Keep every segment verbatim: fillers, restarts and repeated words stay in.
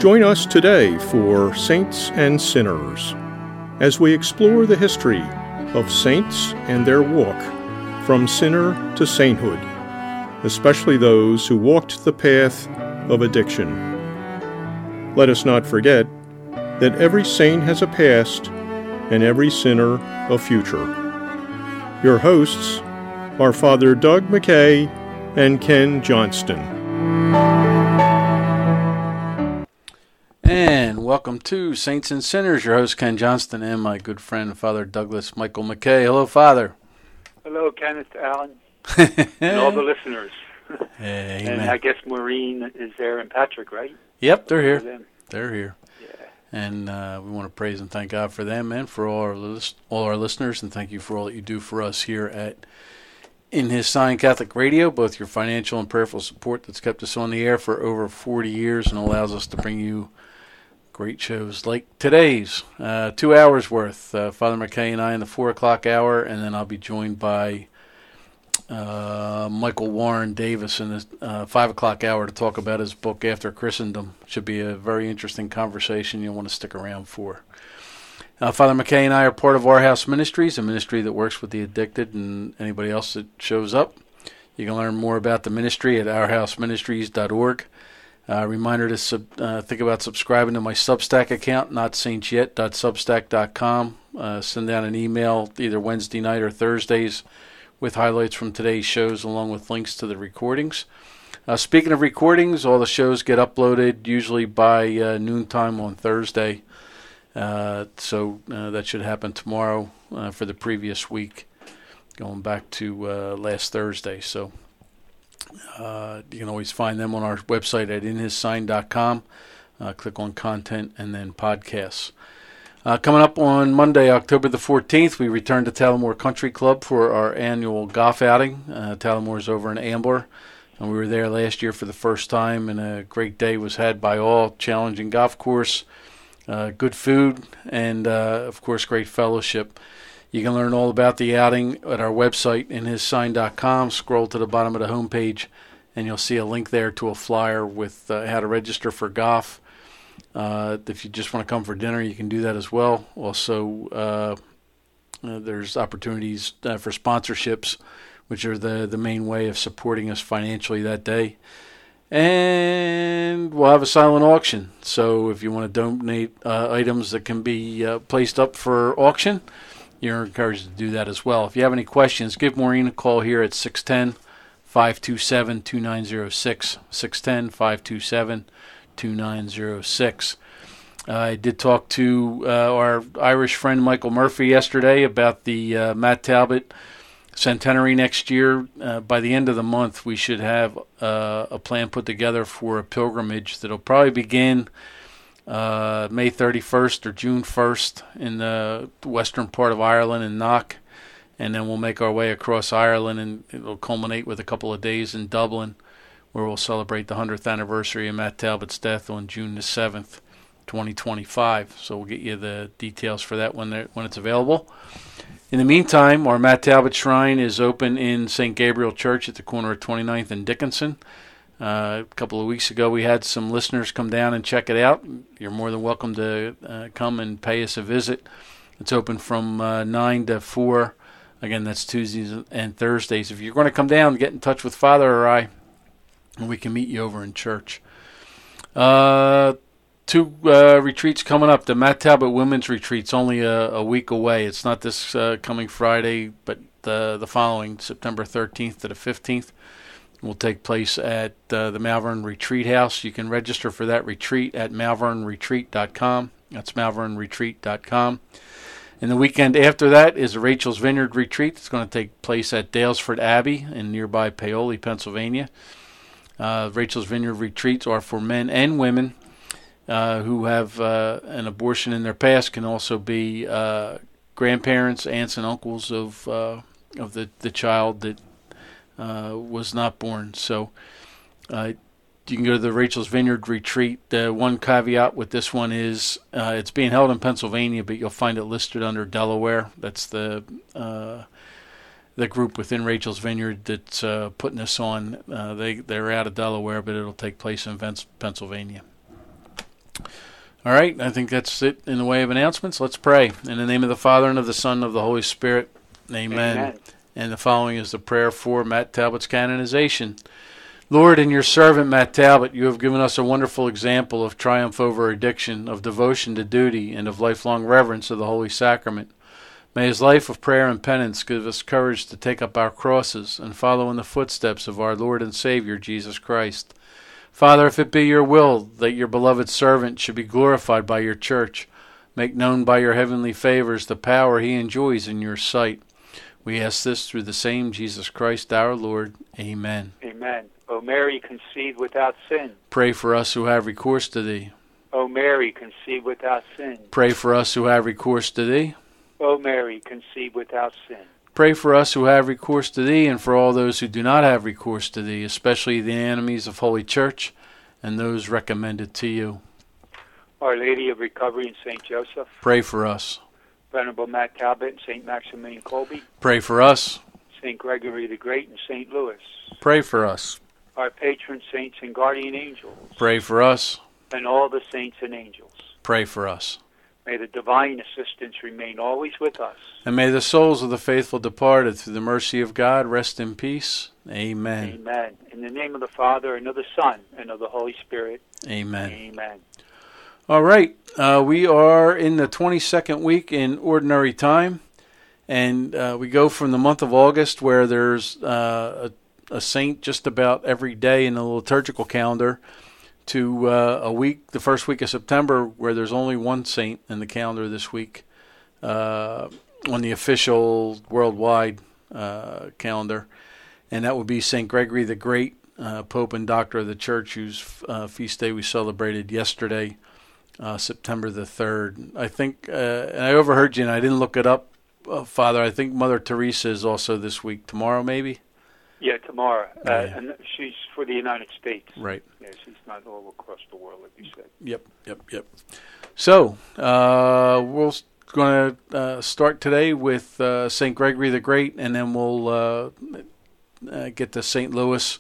Join us today for Saints and Sinners as we explore the history of saints and their walk from sinner to sainthood, especially those who walked the path of addiction. Let us not forget that every saint has a past and every sinner a future. Your hosts are Father Doug McKay and Ken Johnston. And welcome to Saints and Sinners. Your host, Ken Johnston, and my good friend, Father Douglas Michael McKay. Hello, Father. Hello, Kenneth, Alan, and all the listeners. Hey, and I guess Maureen is there and Patrick, right? Yep, they're here. They're here. Yeah. And uh, we want to praise and thank God for them and for all our, lis- all our listeners, and thank you for all that you do for us here at In His Sign Catholic Radio, both your financial and prayerful support that's kept us on the air for over forty years and allows us to bring you great shows like today's, uh, two hours worth. Uh, Father McKay and I in the four o'clock hour, and then I'll be joined by uh, Michael Warren Davis in the uh, five o'clock hour to talk about his book After Christendom. Should be a very interesting conversation you'll want to stick around for. Uh, Father McKay and I are part of Our House Ministries, a ministry that works with the addicted and anybody else that shows up. You can learn more about the ministry at our house ministries dot org. Uh, reminder to sub, uh, think about subscribing to my Substack account, not saints yet dot substack dot com. Uh, send out an email either Wednesday night or Thursdays with highlights from today's shows along with links to the recordings. Uh, speaking of recordings, all the shows get uploaded usually by uh, noontime on Thursday. Uh, so uh, that should happen tomorrow uh, for the previous week, going back to uh, last Thursday. So Uh, you can always find them on our website at in his sign dot com. Uh, click on content and then podcasts. Uh, coming up on Monday, October the fourteenth, we return to Talamore Country Club for our annual golf outing. Uh, Talamore's over in Ambler, and we were there last year for the first time, and a great day was had by all. Challenging golf course, uh, good food, and uh, of course great fellowship. You can learn all about the outing at our website, in his sign dot com. Scroll to the bottom of the homepage, and you'll see a link there to a flyer with uh, how to register for golf. Uh, if you just want to come for dinner, you can do that as well. Also, uh, uh, there's opportunities uh, for sponsorships, which are the, the main way of supporting us financially that day. And we'll have a silent auction. So if you want to donate uh, items that can be uh, placed up for auction, you're encouraged to do that as well. If you have any questions, give Maureen a call here at six one zero, five two seven, two nine zero six, six one zero, five two seven, two nine zero six. Uh, I did talk to uh, our Irish friend Michael Murphy yesterday about the uh, Matt Talbot centenary next year. Uh, by the end of the month, we should have uh, a plan put together for a pilgrimage that'll probably begin Uh, May thirty-first or June first in the western part of Ireland in Knock, and then we'll make our way across Ireland, and it'll culminate with a couple of days in Dublin, where we'll celebrate the hundredth anniversary of Matt Talbot's death on June the seventh, twenty twenty-five. So we'll get you the details for that when when it's available. In the meantime, our Matt Talbot Shrine is open in Saint Gabriel Church at the corner of twenty-ninth and Dickinson. Uh, a couple of weeks ago, we had some listeners come down and check it out. You're more than welcome to uh, come and pay us a visit. It's open from uh, nine to four. Again, that's Tuesdays and Thursdays. If you're going to come down, get in touch with Father or I, and we can meet you over in church. Uh, two uh, retreats coming up. The Matt Talbot Women's Retreat's only a, a week away. It's not this uh, coming Friday, but the, the following, September thirteenth to the fifteenth. Will take place at uh, the Malvern Retreat House. You can register for that retreat at malvern retreat dot com. That's malvern retreat dot com. And the weekend after that is a Rachel's Vineyard Retreat. It's going to take place at Dalesford Abbey in nearby Paoli, Pennsylvania. Uh, Rachel's Vineyard Retreats are for men and women uh, who have uh, an abortion in their past, can also be uh, grandparents, aunts, and uncles of uh, of the, the child that Uh, was not born. So uh, you can go to the Rachel's Vineyard Retreat. The uh, one caveat with this one is uh, it's being held in Pennsylvania, but you'll find it listed under Delaware. That's the uh, the group within Rachel's Vineyard that's uh, putting this on. Uh, they, they're out of Delaware, but it'll take place in Pennsylvania. All right, I think that's it in the way of announcements. Let's pray. In the name of the Father, and of the Son, and of the Holy Spirit. Amen. Amen. And the following is the prayer for Matt Talbot's canonization. Lord, in your servant Matt Talbot, you have given us a wonderful example of triumph over addiction, of devotion to duty, and of lifelong reverence of the Holy Sacrament. May his life of prayer and penance give us courage to take up our crosses and follow in the footsteps of our Lord and Savior, Jesus Christ. Father, if it be your will that your beloved servant should be glorified by your church, make known by your heavenly favors the power he enjoys in your sight. We ask this through the same Jesus Christ our Lord. Amen. Amen. O Mary, conceived without sin. Pray for us who have recourse to thee. O Mary, conceived without sin. Pray for us who have recourse to thee. O Mary, conceived without sin. Pray for us who have recourse to thee, and for all those who do not have recourse to thee, especially the enemies of Holy Church and those recommended to you. Our Lady of Recovery and Saint Joseph. Pray for us. Venerable Matt Talbot and Saint Maximilian Kolbe. Pray for us. Saint Gregory the Great and Saint Louis. Pray for us. Our patron saints and guardian angels. Pray for us. And all the saints and angels. Pray for us. May the divine assistance remain always with us. And may the souls of the faithful departed through the mercy of God rest in peace. Amen. Amen. In the name of the Father, and of the Son, and of the Holy Spirit. Amen. Amen. All right. Uh, we are in the twenty-second week in Ordinary Time. And uh, we go from the month of August, where there's uh, a, a saint just about every day in the liturgical calendar, to uh, a week, the first week of September, where there's only one saint in the calendar this week uh, on the official worldwide uh, calendar. And that would be Saint Gregory the Great, uh, Pope and Doctor of the Church, whose uh, feast day we celebrated yesterday, uh, September the third. I think, uh, and I overheard you, and I didn't look it up, uh, Father. I think Mother Teresa is also this week. Tomorrow, maybe? Yeah, tomorrow. Uh, Oh, yeah. And she's for the United States. Right. Yeah, she's not all across the world, like you said. Yep, yep, yep. So, uh, we're going to uh, start today with uh, Saint Gregory the Great, and then we'll uh, uh, get to Saint Louis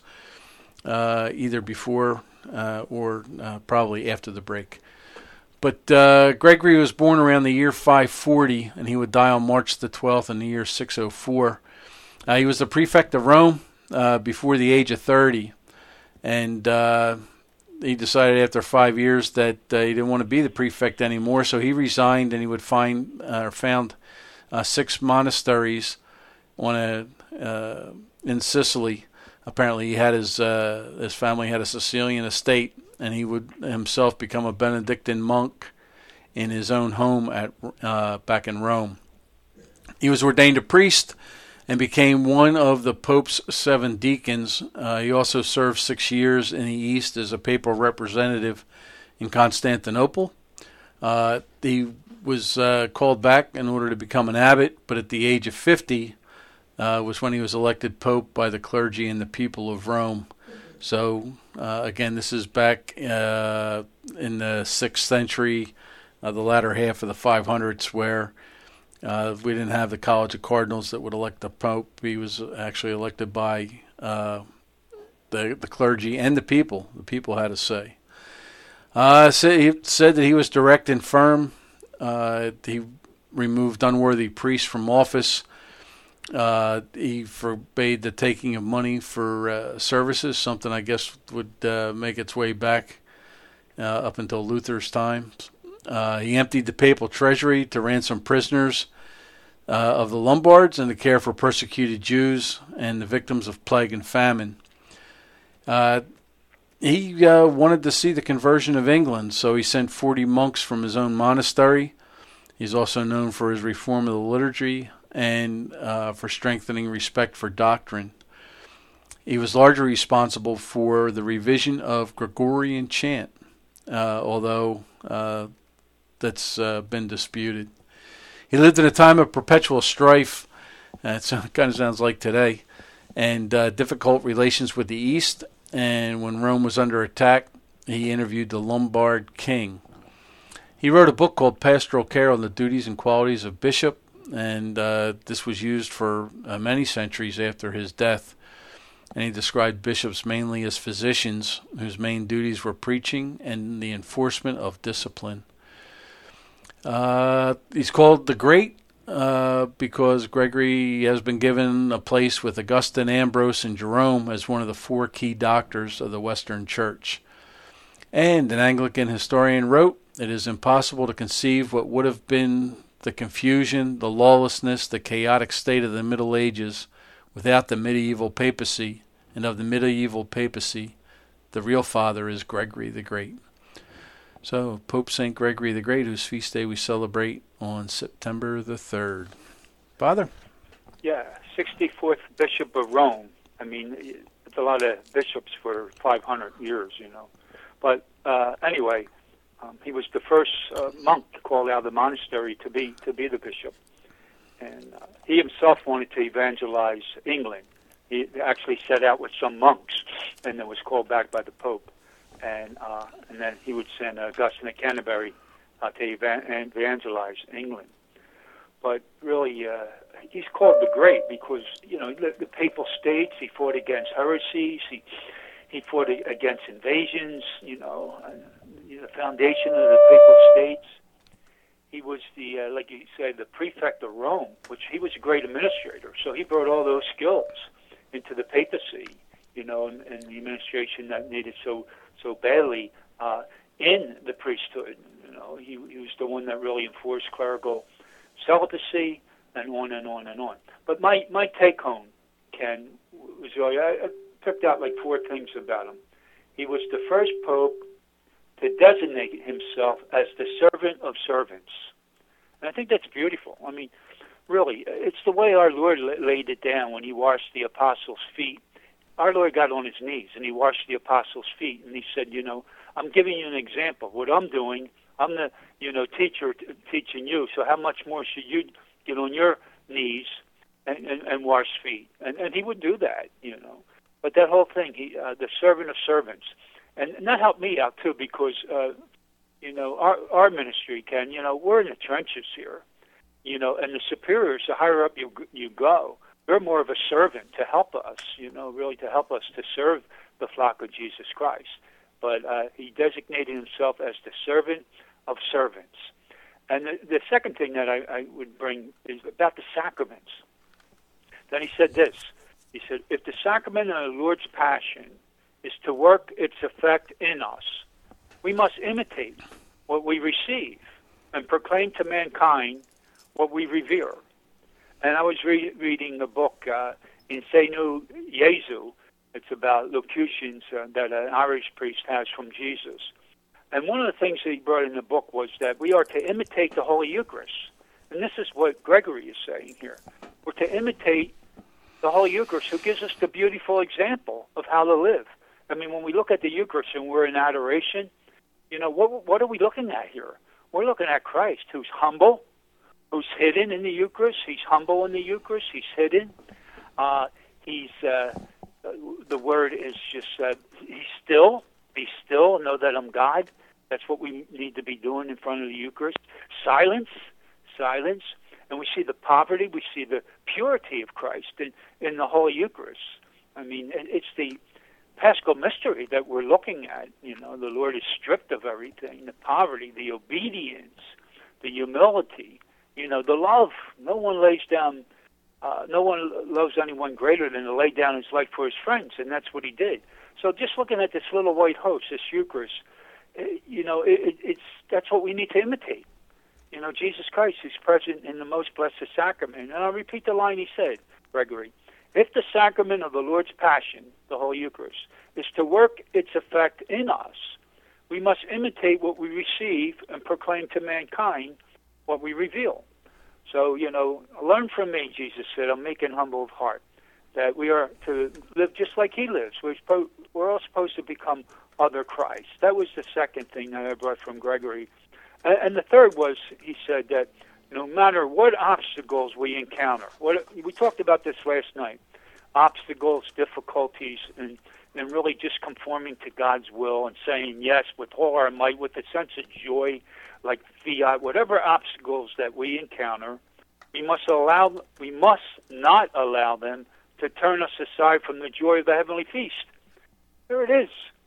uh, either before uh, or uh, probably after the break. But uh, Gregory was born around the year five forty, and he would die on March the twelfth in the year six oh four. Uh, he was the prefect of Rome uh, before the age of thirty, and uh, he decided after five years that uh, he didn't want to be the prefect anymore, so he resigned, and he would find uh, or found uh, six monasteries on a uh, in Sicily. Apparently, he had his uh, his family had a Sicilian estate, and he would himself become a Benedictine monk in his own home at uh, back in Rome. He was ordained a priest and became one of the Pope's seven deacons. Uh, he also served six years in the East as a papal representative in Constantinople. Uh, he was uh, called back in order to become an abbot, but at the age of fifty uh, was when he was elected Pope by the clergy and the people of Rome. So, uh, again, this is back uh, in the sixth century, uh, the latter half of the five hundreds, where uh, we didn't have the College of Cardinals that would elect the Pope. He was actually elected by uh, the, the clergy and the people. The people had a say. Uh, so he said that he was direct and firm. Uh, he removed unworthy priests from office. Uh, he forbade the taking of money for uh, services, something I guess would uh, make its way back uh, up until Luther's time. Uh, he emptied the papal treasury to ransom prisoners uh, of the Lombards and to care for persecuted Jews and the victims of plague and famine. Uh, he uh, wanted to see the conversion of England, so he sent forty monks from his own monastery. He's also known for his reform of the liturgy and uh, for strengthening respect for doctrine. He was largely responsible for the revision of Gregorian chant, uh, although uh, that's uh, been disputed. He lived in a time of perpetual strife, uh, it kind of sounds like today, and uh, difficult relations with the East, and when Rome was under attack, he interviewed the Lombard king. He wrote a book called Pastoral Care on the Duties and Qualities of Bishop, and uh, this was used for uh, many centuries after his death. And he described bishops mainly as physicians whose main duties were preaching and the enforcement of discipline. Uh, he's called the Great uh, because Gregory has been given a place with Augustine, Ambrose, and Jerome as one of the four key doctors of the Western Church. And an Anglican historian wrote, "It is impossible to conceive what would have been the confusion, the lawlessness, the chaotic state of the Middle Ages without the medieval papacy, and of the medieval papacy, the real father is Gregory the Great." So, Pope Saint Gregory the Great, whose feast day we celebrate on September the third. Father? Yeah, sixty-fourth Bishop of Rome. I mean, it's a lot of bishops for five hundred years, you know. But uh, anyway, um, he was the first uh, monk called out of the monastery to be to be the bishop. And uh, he himself wanted to evangelize England. He actually set out with some monks, and then was called back by the Pope. And uh, and then he would send Augustine of Canterbury uh, to evan- evangelize England. But really, uh, he's called the Great because, you know, the, the Papal States, he fought against heresies, he he fought against invasions, you know, and, you know, the foundation of the Papal States. He was the, uh, like you said, the prefect of Rome, which he was a great administrator. So he brought all those skills into the papacy, you know, and, and the administration that needed so so badly uh, in the priesthood. You know, he, he was the one that really enforced clerical celibacy, and on and on and on. But my, my take home, Ken, was really, I, I picked out like four things about him. He was the first pope to designate himself as the servant of servants. And I think that's beautiful. I mean, really, it's the way our Lord laid it down when he washed the apostles' feet. Our Lord got on his knees and he washed the apostles' feet, and he said, you know, I'm giving you an example. What I'm doing, I'm the, you know, teacher t- teaching you, so how much more should you get on your knees and, and, and wash feet? And, and he would do that, you know. But that whole thing, he, uh, the servant of servants. And, and that helped me out, too, because, uh, you know, our, our ministry, Ken, you know, we're in the trenches here, you know, and the superiors, the higher up you you go, they're more of a servant to help us, you know, really to help us to serve the flock of Jesus Christ. But uh, he designated himself as the servant of servants. And the, the second thing that I, I would bring is about the sacraments. Then he said this. He said, if the sacrament of the Lord's Passion is to work its effect in us, we must imitate what we receive and proclaim to mankind what we revere. And I was re- reading a book, uh, Insenu Jesu. It's about locutions uh, that an Irish priest has from Jesus. And one of the things that he brought in the book was that we are to imitate the Holy Eucharist. And this is what Gregory is saying here. We're to imitate the Holy Eucharist, who gives us the beautiful example of how to live. I mean, when we look at the Eucharist and we're in adoration, you know, what what are we looking at here? We're looking at Christ, who's humble, who's hidden in the Eucharist. He's humble in the Eucharist. He's hidden. Uh, he's, uh, the word is just, uh, he's still. Be still and know that I'm God. That's what we need to be doing in front of the Eucharist. Silence, silence. And we see the poverty, we see the purity of Christ in, in the Holy Eucharist. I mean, it's the Paschal mystery that we're looking at. You know, the Lord is stripped of everything, the poverty, the obedience, the humility, you know, the love. No one lays down, uh, no one loves anyone greater than to lay down his life for his friends, and that's what he did. So just looking at this little white host, this Eucharist, you know, it, it's that's what we need to imitate. You know, Jesus Christ is present in the most blessed sacrament. And I'll repeat the line he said, Gregory. If the sacrament of the Lord's Passion, the Holy Eucharist, is to work its effect in us, we must imitate what we receive and proclaim to mankind what we reveal. So, you know, learn from me, Jesus said, I'm meek and humble of heart, that we are to live just like he lives. We're, supposed, we're all supposed to become other Christ. That was the second thing that I brought from Gregory. And, and the third was, he said that no matter what obstacles we encounter, what we talked about this last night, obstacles, difficulties, and, and really just conforming to God's will and saying yes with all our might, with a sense of joy, like fiat, whatever obstacles that we encounter, we must allow, we must not allow them to turn us aside from the joy of the heavenly feast. There it is.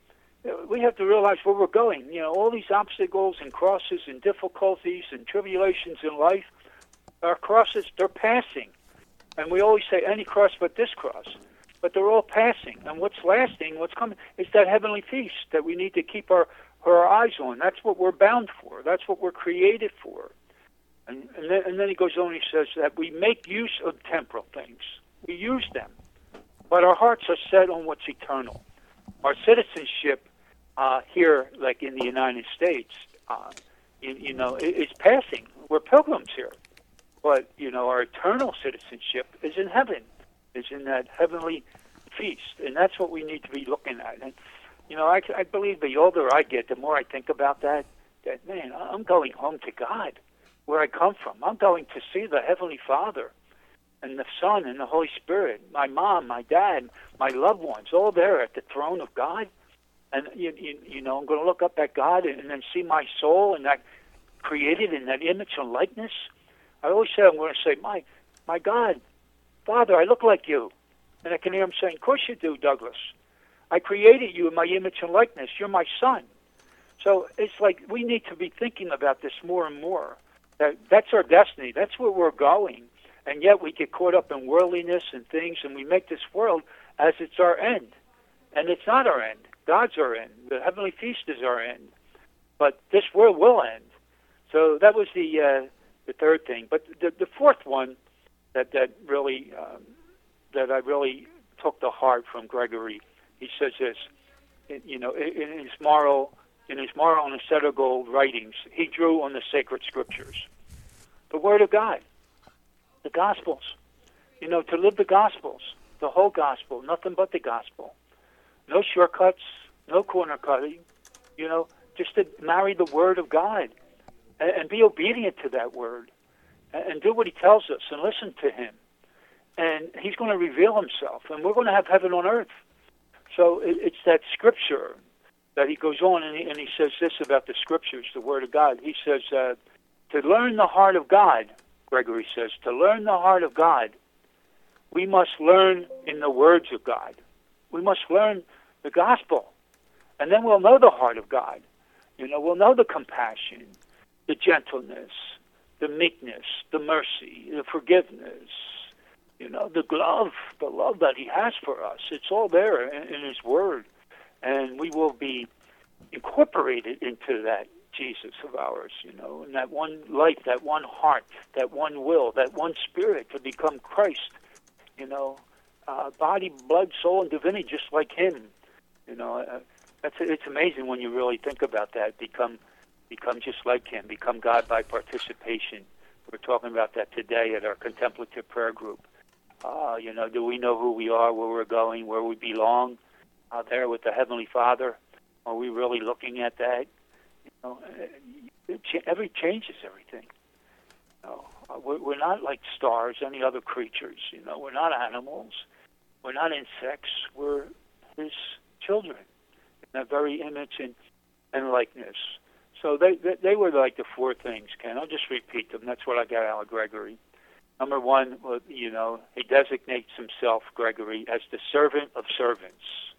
We have to realize where we're going. You know, all these obstacles and crosses and difficulties and tribulations in life, our crosses, they're passing. And we always say any cross but this cross. But they're all passing. And what's lasting, what's coming, is that heavenly feast that we need to keep our, our eyes on. That's what we're bound for. That's what we're created for. And, and, then, and then he goes on, he says that we make use of temporal things. We use them. But our hearts are set on what's eternal. Our citizenship uh, here, like in the United States, uh, you, you know, it, it's passing. We're pilgrims here. But, you know, our eternal citizenship is in heaven, is in that heavenly feast. And that's what we need to be looking at. And, you know, I, I believe the older I get, the more I think about that, that, man, I'm going home to God, where I come from. I'm going to see the Heavenly Father and the Son and the Holy Spirit, my mom, my dad, my loved ones, all there at the throne of God. And, you, you, you know, I'm going to look up at God and, and then see my soul and that created in that image and likeness. I always say, I'm going to say, my, my God, Father, I look like you. And I can hear him saying, of course you do, Douglas. I created you in my image and likeness. You're my son. So it's like we need to be thinking about this more and more. That That's our destiny. That's where we're going. And yet we get caught up in worldliness and things, and we make this world as it's our end. And it's not our end. God's our end. The heavenly feast is our end. But this world will end. So that was the uh, the third thing. But the, the fourth one that that really um, that I really took to heart from Gregory, he says this. You know, in his moral in his moral and ascetical writings, he drew on the sacred scriptures, the Word of God. The Gospels, you know, to live the Gospels, the whole Gospel, nothing but the Gospel. No shortcuts, no corner cutting, you know, just to marry the Word of God and, and be obedient to that Word and, and do what He tells us and listen to Him. And He's going to reveal Himself, and we're going to have heaven on earth. So it, it's that Scripture that he goes on and he, and he says this about the Scriptures, the Word of God. He says, uh, to learn the heart of God, Gregory says, to learn the heart of God, we must learn in the words of God. We must learn the gospel. And then we'll know the heart of God. You know, we'll know the compassion, the gentleness, the meekness, the mercy, the forgiveness, you know, the love, the love that he has for us. It's all there in, in his word. And we will be incorporated into that Jesus of ours, you know, and that one life, that one heart, that one will, that one spirit to become Christ, you know, uh, body, blood, soul, and divinity, just like him. You know, uh, that's it's amazing when you really think about that. Become, become just like him. Become God by participation. We're talking about that today at our contemplative prayer group. Uh, you know, do we know who we are, where we're going, where we belong, out there with the Heavenly Father? Are we really looking at that? You know, it, it, every changes everything. You know, we're, we're not like stars, any other creatures. You know, we're not animals. We're not insects. We're His children in that very image and, and likeness. So they, they they were like the four things, Ken. I'll just repeat them. That's what I got out of Gregory. Number one, you know, he designates himself, Gregory, as the servant of servants.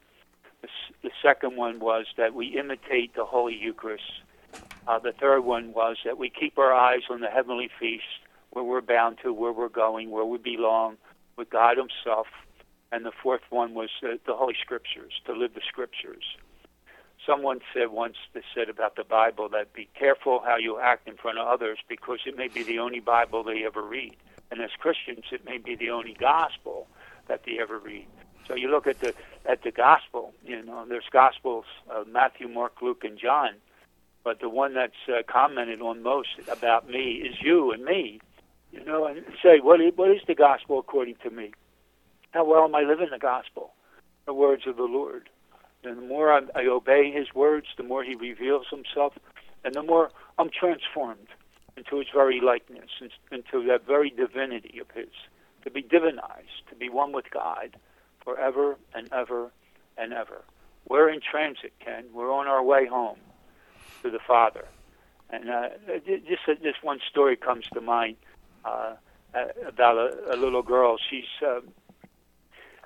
The second one was that we imitate the Holy Eucharist. Uh, the third one was that we keep our eyes on the heavenly feast, where we're bound to, where we're going, where we belong, with God himself. And the fourth one was the, the Holy Scriptures, to live the Scriptures. Someone said once, they said about the Bible, that be careful how you act in front of others, because it may be the only Bible they ever read. And as Christians, it may be the only gospel that they ever read. So you look at the at the gospel, you know, there's gospels, uh, Matthew, Mark, Luke, and John, but the one that's uh, commented on most about me is you and me, you know, and say, what is, what is the gospel according to me? How well am I living the gospel, the words of the Lord? And the more I, I obey his words, the more he reveals himself, and the more I'm transformed into his very likeness, into that very divinity of his, to be divinized, to be one with God, forever and ever and ever. We're in transit, Ken. We're on our way home to the Father. And uh, just uh, this one story comes to mind uh, about a, a little girl. She's uh,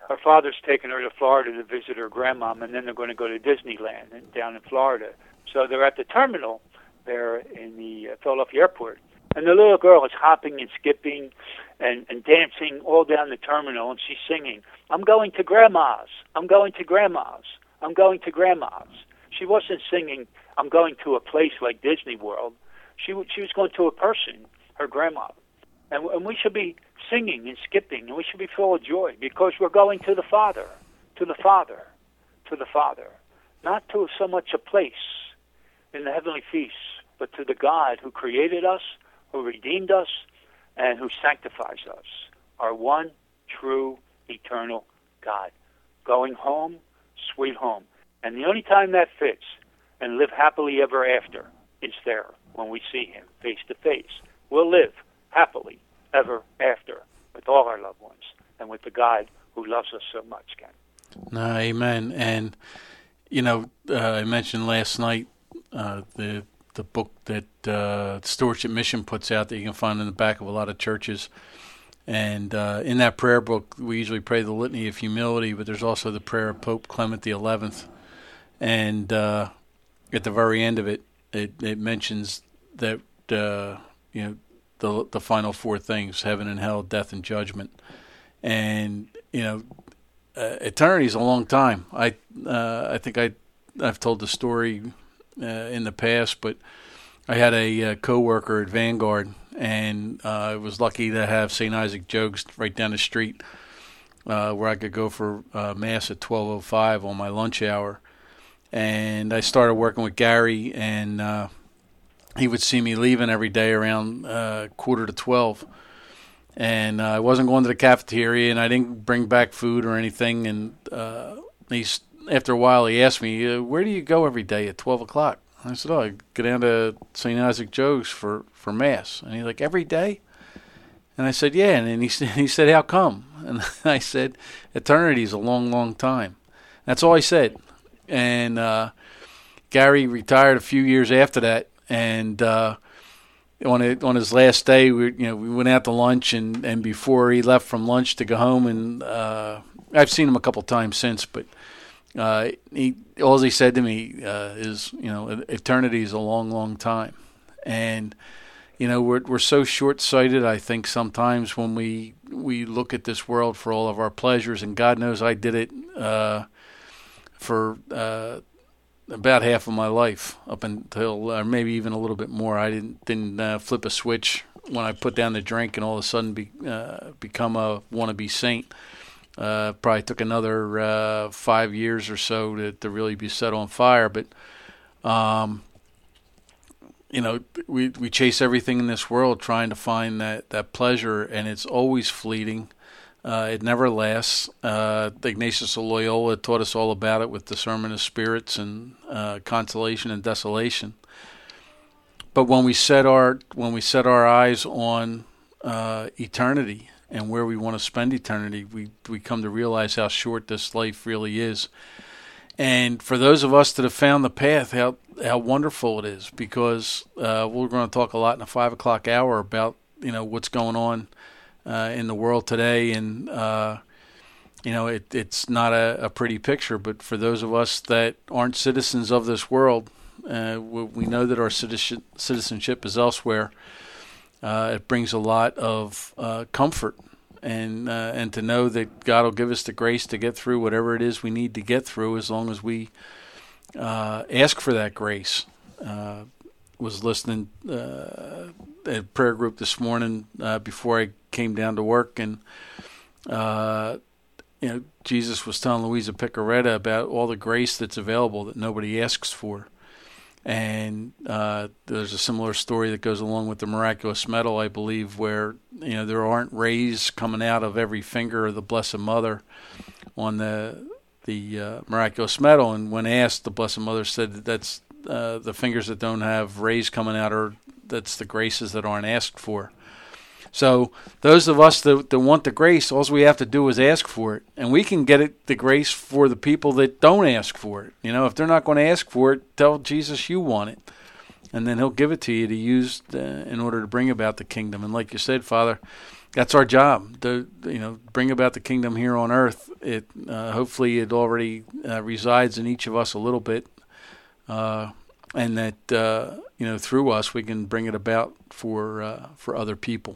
her father's taking her to Florida to visit her grandmom, and then they're going to go to Disneyland and down in Florida. So they're at the terminal there in the uh, Philadelphia airport. And the little girl is hopping and skipping and, and dancing all down the terminal, and she's singing, "I'm going to Grandma's, I'm going to Grandma's, I'm going to Grandma's." She wasn't singing, "I'm going to a place like Disney World." She, she was going to a person, her grandma. And, and we should be singing and skipping, and we should be full of joy because we're going to the Father, to the Father, to the Father. Not to so much a place in the heavenly feasts, but to the God who created us, who redeemed us, and who sanctifies us, our one true eternal God. Going home, sweet home. And the only time that fits, and live happily ever after, is there when we see him face to face. We'll live happily ever after with all our loved ones and with the God who loves us so much, Ken. No, amen. And, you know, uh, I mentioned last night uh, the the book that uh, Stewardship Mission puts out that you can find in the back of a lot of churches. And uh, in that prayer book, we usually pray the Litany of Humility, but there's also the prayer of Pope Clement the eleventh. And uh, at the very end of it, it, it mentions that, uh, you know, the the final four things, heaven and hell, death and judgment. And, you know, uh, eternity is a long time. I uh, I think I, I've told the story uh, in the past, but I had a uh, co-worker at Vanguard, and uh, I was lucky to have Saint Isaac Jogues right down the street uh, where I could go for uh, Mass at twelve oh five on my lunch hour. And I started working with Gary, and uh, he would see me leaving every day around uh, quarter to twelve. And uh, I wasn't going to the cafeteria, and I didn't bring back food or anything. And uh, he's, after a while, he asked me, uh, where do you go every day at twelve o'clock? I said, oh, I go down to Saint Isaac Jogues for, for Mass. And he's like, every day? And I said, yeah. And then he, he said, how come? And I said, eternity is a long, long time. That's all I said. And uh, Gary retired a few years after that. And uh, on it, on his last day, we you know we went out to lunch, and, and before he left from lunch to go home, and uh, I've seen him a couple times since, but uh, he all he said to me uh, is, you know, eternity is a long, long time, and you know we're we're so short-sighted. I think sometimes when we we look at this world for all of our pleasures, and God knows I did it uh, for. Uh, About half of my life, up until uh, maybe even a little bit more. I didn't didn't uh, flip a switch when I put down the drink and all of a sudden be, uh, become a wannabe saint. Uh, probably took another uh, five years or so to, to really be set on fire. But um, you know, we we chase everything in this world trying to find that, that pleasure, and it's always fleeting. Uh, it never lasts. Uh, Ignatius of Loyola taught us all about it with discernment of spirits and uh, consolation and desolation. But when we set our when we set our eyes on uh, eternity and where we want to spend eternity, we we come to realize how short this life really is. And for those of us that have found the path, how how wonderful it is, because uh, we're going to talk a lot in the five o'clock hour about you know what's going on Uh, in the world today, and uh, you know it, it's not a, a pretty picture. But for those of us that aren't citizens of this world, uh, we, we know that our citizen, citizenship is elsewhere. Uh, it brings a lot of uh, comfort, and uh, and to know that God will give us the grace to get through whatever it is we need to get through, as long as we uh, ask for that grace. Uh, was listening uh, at a prayer group this morning uh, before I came down to work, and uh, you know, Jesus was telling Louisa Picaretta about all the grace that's available that nobody asks for. And uh, there's a similar story that goes along with the miraculous medal, I believe, where you know there aren't rays coming out of every finger of the Blessed Mother on the the uh, miraculous medal. And when asked, the Blessed Mother said that that's uh, the fingers that don't have rays coming out, or that's the graces that aren't asked for. So those of us that, that want the grace, all we have to do is ask for it. And we can get it, the grace for the people that don't ask for it. You know, if they're not going to ask for it, tell Jesus you want it. And then he'll give it to you to use uh, in order to bring about the kingdom. And like you said, Father, that's our job, to, you know, bring about the kingdom here on earth. It uh, hopefully it already uh, resides in each of us a little bit, uh, and that uh, you know, through us we can bring it about for uh, for other people.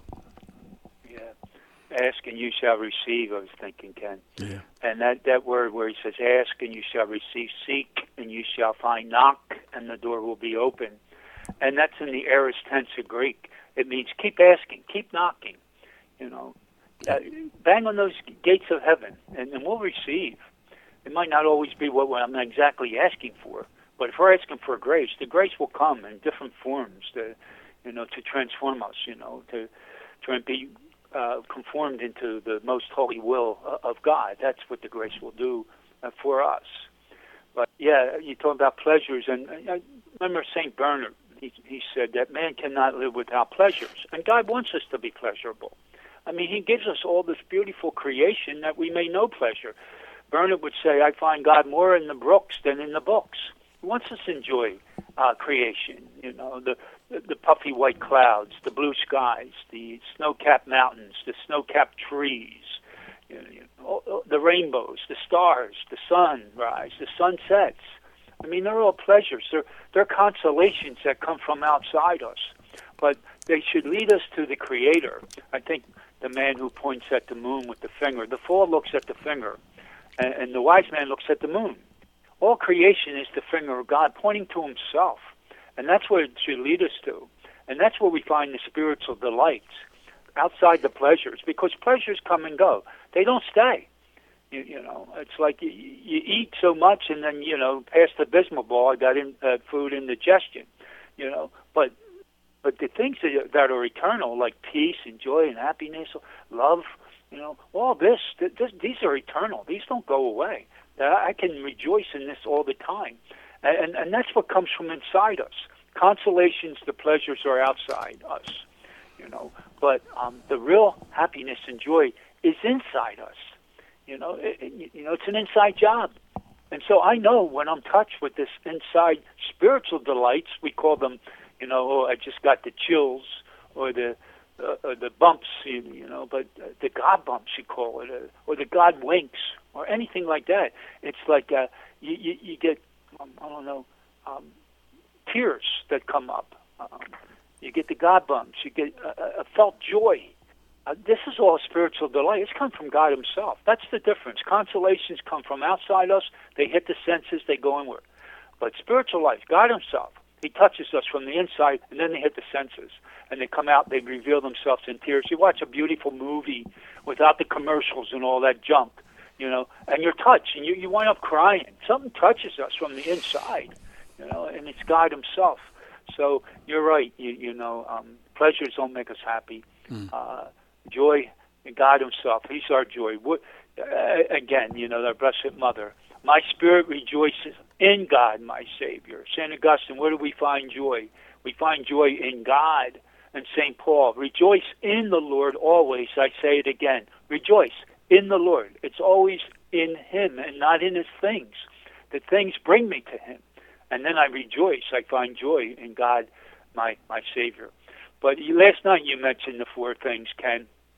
Ask and you shall receive, I was thinking, Ken. Yeah. And that, that word where he says, ask and you shall receive, seek and you shall find, knock and the door will be open. And that's in the aorist tense of Greek. It means keep asking, keep knocking, you know. Uh, bang on those gates of heaven and, and we'll receive. It might not always be what I'm exactly asking for, but if we're asking for grace, the grace will come in different forms to, you know, to transform us, you know, to try and be Uh, conformed into the most holy will uh, of God. That's what the grace will do uh, for us. But yeah, you talk about pleasures, and I remember Saint Bernard. He, he said that man cannot live without pleasures, and God wants us to be pleasurable. I mean, He gives us all this beautiful creation that we may know pleasure. Bernard would say, "I find God more in the brooks than in the books." He wants us to enjoy uh, creation. You know, the the puffy white clouds, the blue skies, the snow-capped mountains, the snow-capped trees, you know, you know, the rainbows, the stars, the sunrise, the sunsets. I mean, they're all pleasures. They're, they're consolations that come from outside us. But they should lead us to the Creator. I think the man who points at the moon with the finger, the fool looks at the finger, and, and the wise man looks at the moon. All creation is the finger of God pointing to Himself. And that's what it should lead us to. And that's where we find the spiritual delights, outside the pleasures, because pleasures come and go. They don't stay. You, you know, it's like you, you eat so much and then, you know, past the Bismol ball, I got in, uh, food indigestion, you know. But but the things that are, that are eternal, like peace and joy and happiness, love, you know, all this, this these are eternal. These don't go away. I can rejoice in this all the time. And, and that's what comes from inside us. Consolations, the pleasures are outside us, you know. But um, the real happiness and joy is inside us. You know, it, it, you know, it's an inside job. And so I know when I'm touched with this inside spiritual delights, we call them, you know, oh, I just got the chills or the uh, or the bumps, you, you know, but uh, the God bumps, you call it, uh, or the God winks, or anything like that. It's like uh, you, you, you get, Um, I don't know, um, tears that come up. Um, you get the God bumps. You get a, a felt joy. Uh, this is all spiritual delight. It's come from God Himself. That's the difference. Consolations come from outside us. They hit the senses. They go inward. But spiritual life, God Himself, He touches us from the inside, and then they hit the senses. And they come out, they reveal themselves in tears. You watch a beautiful movie without the commercials and all that junk. You know, and you're touched, and you, you wind up crying. Something touches us from the inside, you know, and it's God Himself. So you're right, you, you know, um, pleasures don't make us happy. Mm. Uh, joy, God Himself, He's our joy. What, uh, again, you know, our Blessed Mother, my spirit rejoices in God, my Savior. Saint Augustine, where do we find joy? We find joy in God. And Saint Paul, rejoice in the Lord always. I say it again, rejoice in the Lord. It's always in Him and not in His things. The things bring me to Him. And then I rejoice. I find joy in God, my my Savior. But last night you mentioned the four things, Ken.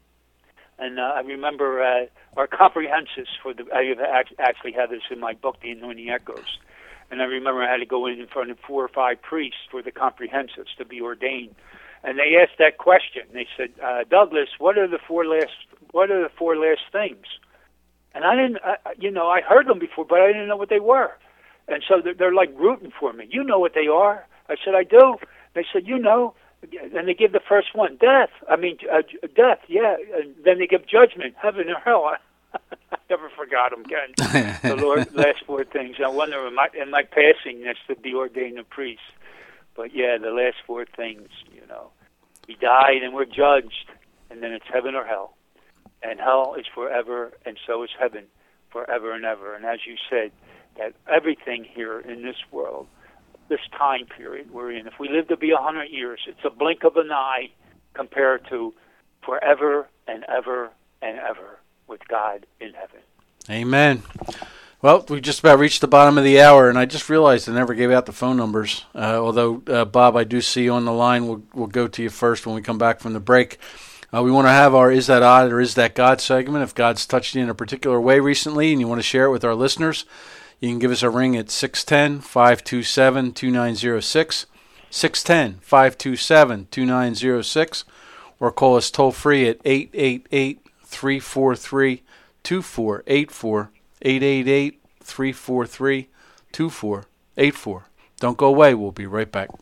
And uh, I remember uh, our comprehensives for the, I actually have this in my book, The Anointing Echoes. And I remember I had to go in in front of four or five priests for the comprehensives to be ordained. And they asked that question. They said, uh, Douglas, what are the four last What are the four last things? And I didn't, I, you know, I heard them before, but I didn't know what they were. And so they're, they're like rooting for me. You know what they are? I said, I do. They said, you know. And they give the first one, death. I mean, uh, death, yeah. And then they give judgment, heaven or hell. I, I never forgot them, Ken. The Lord, last four things. I wonder, in my, in my passing, that's to be ordained a priest. But yeah, the last four things, you know. We died and we're judged, and then it's heaven or hell. And hell is forever, and so is heaven forever and ever. And as you said, that everything here in this world, this time period we're in, if we live to be a hundred years, it's a blink of an eye compared to forever and ever and ever with God in heaven. Amen. Well, we just about reached the bottom of the hour, and I just realized I never gave out the phone numbers. Uh, although, uh, Bob, I do see you on the line. We'll, we'll go to you first when we come back from the break. Uh, we want to have our Is That Odd or Is That God segment. If God's touched you in a particular way recently and you want to share it with our listeners, you can give us a ring at six one zero, five two seven, two nine zero six, six one zero, five two seven, two nine zero six, or call us toll free at eight eight eight, three four three, two four eight four, eight eight eight, three four three, two four eight four. Don't go away. We'll be right back.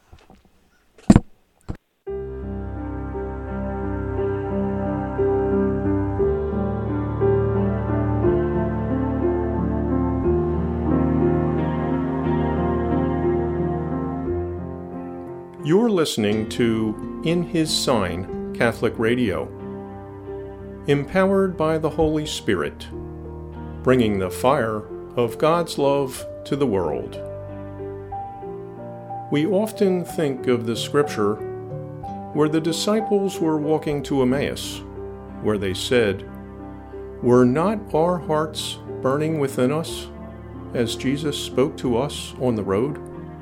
You're listening to In His Sign Catholic Radio, empowered by the Holy Spirit, bringing the fire of God's love to the world. We often think of the scripture where the disciples were walking to Emmaus, where they said, "Were not our hearts burning within us as Jesus spoke to us on the road?"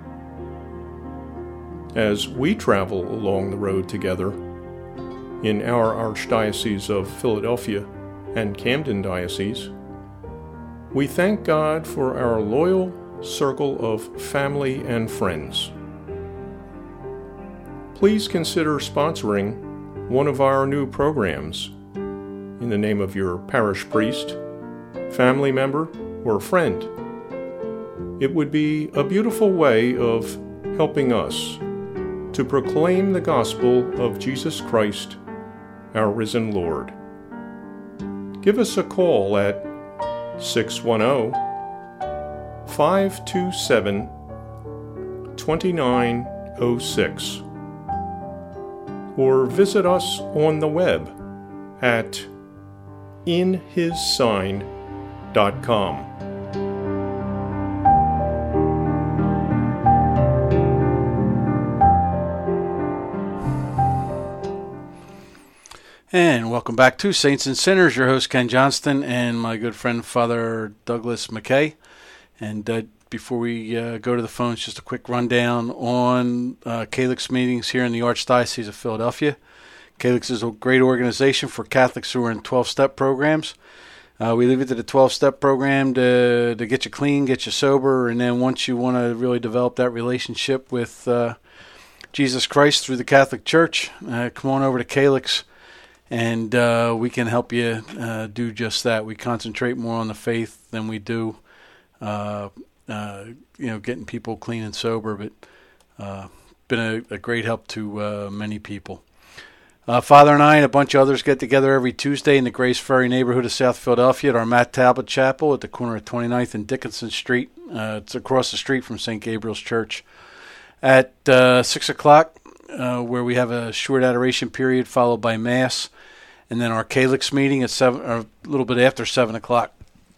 As we travel along the road together in our Archdiocese of Philadelphia and Camden Diocese, we thank God for our loyal circle of family and friends. Please consider sponsoring one of our new programs in the name of your parish priest, family member, or friend. It would be a beautiful way of helping us to proclaim the gospel of Jesus Christ, our risen Lord. Give us a call at six one zero, five two seven, two nine zero six or visit us on the web at in his sign dot com. And welcome back to Saints and Sinners. Your host Ken Johnston and my good friend Father Douglas McKay. And uh, before we uh, go to the phones, just a quick rundown on uh, Calyx meetings here in the Archdiocese of Philadelphia. Calyx is a great organization for Catholics who are in twelve-step programs. Uh, we leave it to the twelve-step program to to get you clean, get you sober, and then once you want to really develop that relationship with uh, Jesus Christ through the Catholic Church, uh, come on over to Calyx. And uh, we can help you uh, do just that. We concentrate more on the faith than we do, uh, uh, you know, getting people clean and sober. But uh, been a, a great help to uh, many people. Uh, Father and I and a bunch of others get together every Tuesday in the Grace Ferry neighborhood of South Philadelphia at our Matt Talbot Chapel at the corner of twenty-ninth and Dickinson Street. Uh, it's across the street from Saint Gabriel's Church. At uh, six o'clock, uh, where we have a short adoration period followed by Mass. And then our Calyx meeting at seven, or a little bit after seven o'clock,